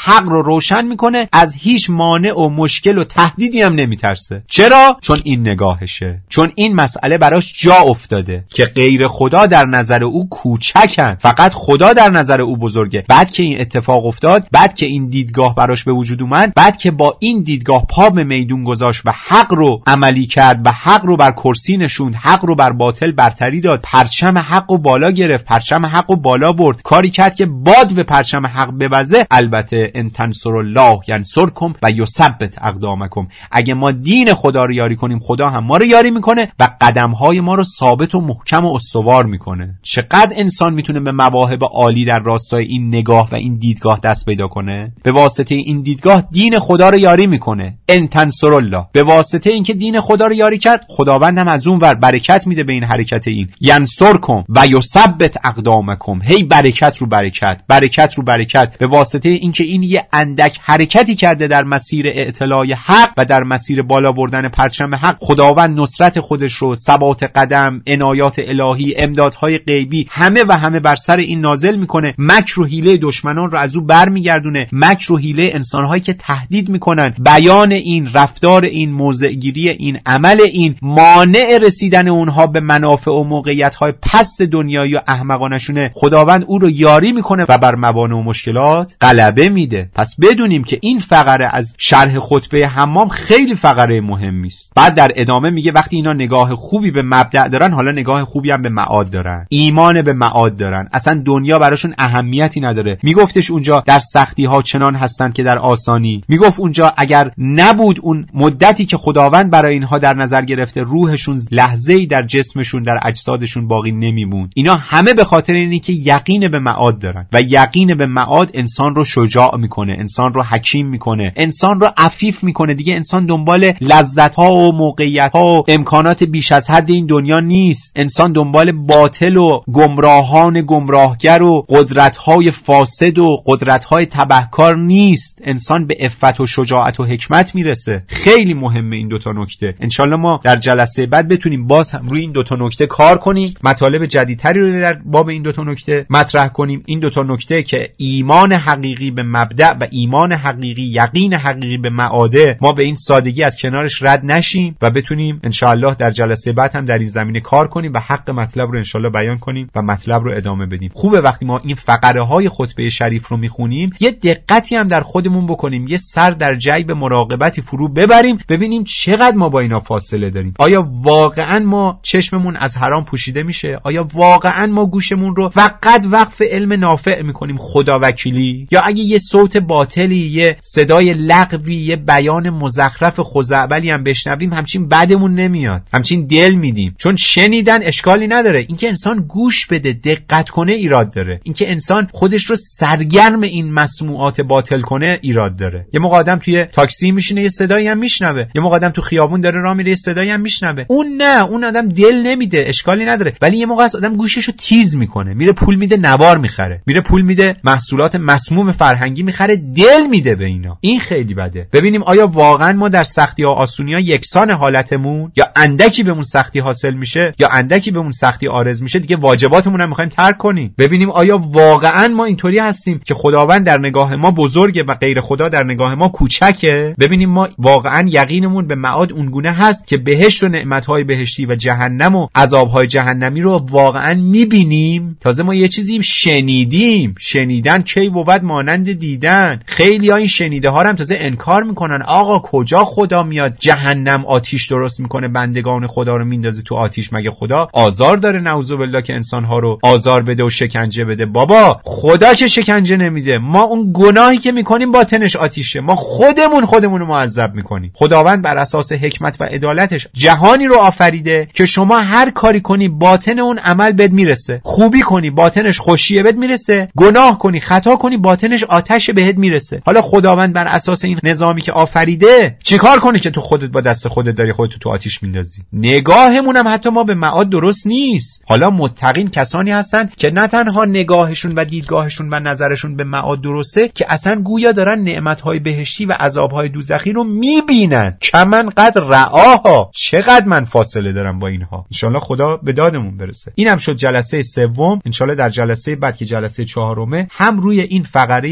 حق رو روشن میکنه، از هیچ مانع و مشکل و تهدیدی هم نمیترسه. چرا؟ چون این نگاهشه، چون این مسئله براش جا افتاده که غیر خدا در نظر او کوچکن، فقط خدا در نظر او بزرگه. بعد که این اتفاق افتاد، بعد که این دیدگاه براش به وجود اومد، بعد که با این دیدگاه پا به میدون گذاشت و حق رو عملی کرد و حق رو بر کرسی نشوند، حق رو بر باطل برتری داد، پرچم حق رو بالا گرفت، پرچم حق رو بالا برد، کاری کرد که باد به پرچم حق بوزه. البته ان تنصروا الله ینصرکم و یثبت اقدامکم. اگه ما دین خدا رو یاری کنیم، خدا هم ما رو یاری میکنه و قدمهای ما رو ثابت و محکم و استوار میکنه. چقدر انسان میتونه به مواهب عالی در راستای این نگاه و این دیدگاه دست پیدا کنه؟ به واسطه این دیدگاه دین خدا رو یاری میکنه. ان تنصروا الله، به واسطه اینکه دین خدا رو یاری کرد، خداوند هم از اون ور برکت میده به این حرکت. این ینصرکم و یثبت اقدامکم، هی برکت رو برکت، برکت رو برکت، به واسطه اینکه این یه اندک حرکتی کرده در مسیر اعتلاء حق و در مسیر بالا بردن پرچم حق. خداوند نصرت خودش رو، ثبات قدم، عنایات الهی، امدادهای غیبی همه و همه بر سر این نازل میکنه. مکر و حیله دشمنان رو از او برمیگردونه، مکر و حیله انسانهایی که تهدید میکنن، بیان این، رفتار این، موضعگیری این، عمل این، مانع رسیدن اونها به منافع و موقعیت‌های پست دنیایی و احمقانشونه. خداوند او رو یاری میکنه و بر موانع و مشکلات غلبه میده. پس بدونیم که این فقره از شرح خطبه حمام خیلی فقره مهمی است. بعد در ادامه میگه وقتی اینا نگاه خوبی به مبدأ دارن، حالا نگاه خوبی هم به معاد دارن، ایمان به معاد دارن، اصلا دنیا براشون اهمیتی نداره. میگفتش اونجا در سختی ها چنان هستند که در آسانی. میگفت اونجا اگر نبود اون مدتی که خداوند برای اینها در نظر گرفته، روحشون لحظه‌ای در جسمشون، در اجسادشون باقی نمیمون. اینا همه به خاطر اینه که یقین به معاد دارن و یقین به معاد انسان رو شجاع میکنه، انسان رو حکیم میکنه، انسان رو عفیف میکنه. دیگه انسان دنبال لذت‌ها و موقعیت‌ها و امکانات بیش از حد این دنیا نیست. انسان دنبال باطل و گمراهان گمراهگر و قدرت‌های فاسد و قدرت‌های تبهکار نیست. انسان به عفت و شجاعت و حکمت میرسه. خیلی مهمه این دوتا نکته. انشالله ما در جلسه بعد بتونیم باز هم روی این دوتا نکته کار کنیم، مطالب جدیدتری رو در باب این دوتا نکته مطرح کنیم. این دوتا نکته که ایمان حقیقی به مبدأ و ایمان حقیقی، یقین حقیقی به معاده، ما به این سادگی از کنارش رد نشیم و بتونیم انشاءالله در جلسه بعد هم در این زمینه کار کنیم و حق مطلب رو انشاءالله بیان کنیم و مطلب رو ادامه بدیم. خوبه وقتی ما این فقره های خطبه شریف رو میخونیم یه دقتی هم در خودمون بکنیم، یه سر در جیب مراقبتی فرو ببریم، ببینیم چقدر ما با اینا فاصله داریم. آیا واقعا ما چشممون از حرام پوشیده میشه؟ آیا واقعا ما گوشمون رو فقط وقف علم نافع میکنیم، خدا وکیلی؟ یا اگه یه صوت باطلی، یه صدای لغوی، یه بیان مزخرف خزعبلی هم بشنویم، همچین بدمون نمیاد، همچین دل میدیم؟ چون شنیدن اشکالی نداره، اینکه انسان گوش بده، دقت کنه ایراد داره. اینکه انسان خودش رو سرگرم این مسموعات باطل کنه ایراد داره. یه موقع آدم توی تاکسی میشینه یه صدایی هم میشنوه، یه موقع آدم تو خیابون داره راه میره یه صدایی هم میشنوه. اون نه، اون آدم دل نمیده، اشکالی نداره. ولی یه موقع از آدم گوششو تیز میکنه، میره پول میده نوار میخره، میره پول میده محصولات مسموم فرهنگی میخره، دل میده به اینا. این خیلی بده. ببینیم آیا واقعا ما در سختی ها آسونی ها یکسان حالتمون، یا اندکی بهمون سختی حاصل میشه یا اندکی بهمون سختی عارض میشه، دیگه واجباتمون هم میخوایم ترک کنیم. ببینیم آیا واقعا ما اینطوری هستیم که خداوند در نگاه ما بزرگه و غیر خدا در نگاه ما کوچکه. ببینیم ما واقعا یقینمون به معاد اونگونه هست که بهشت و نعمتهای بهشتی و جهنم و عذابهای جهنمی رو واقعا میبینیم. تازه ما یه چیزی شنیدیم، شنیدن کی بود مانند دیدن. خیلی ها این شنیده ها رو هم تازه انکار میکنن. آقا کجا خدا میاد جهنم آتیش درست میکنه، بندگان خدا رو میندازه تو آتیش؟ مگه خدا آزار داره نعوذ بالله که انسان ها رو آزار بده و شکنجه بده؟ بابا خدا که شکنجه نمیده، ما اون گناهی که میکنیم باطنش آتیشه، ما خودمون رو معذب میکنیم. خداوند بر اساس حکمت و عدالتش جهانی رو آفریده که شما هر کاری کنی باطن اون عمل بد میرسه، خوبی کنی باطنش خوشیه بد میرسه، گناه کنی خطا کنی باطنش آتش بهت میرسه. حالا خداوند بر اساس این نظامی که آفریده چیکار کنی که تو خودت با دست خودت داری خودت تو آتیش میندازی؟ نگاهمون هم حتی ما به معاد درست نیست. حالا متقین کسانی هستن که نه تنها نگاهشون و دیدگاهشون و نظرشون به معاد درسته، که اصلا گویا دارن نعمت‌های بهشتی و عذاب‌های دوزخی رو میبینن. کمن قد رعاها، چقدر من فاصله دارم با اینها. انشالله خدا به دادمون برسه. این هم شد جلسه سوم. انشالله در جلسه بعد که جلسه چهارمه هم روی این فقره مهم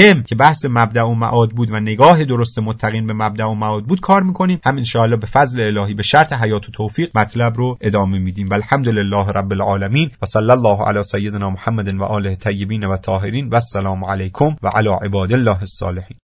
مهم که بحث مبدأ و معاد بود و نگاه درست متقین به مبدأ و معاد بود کار میکنیم. هم ان شاءالله به فضل الهی به شرط حیات و توفیق مطلب رو ادامه میدیم. والحمدلله رب العالمین و صلی الله علی سیدنا محمد و آله الطیبین و الطاهرین و السلام علیکم و علی عباد الله الصالحین.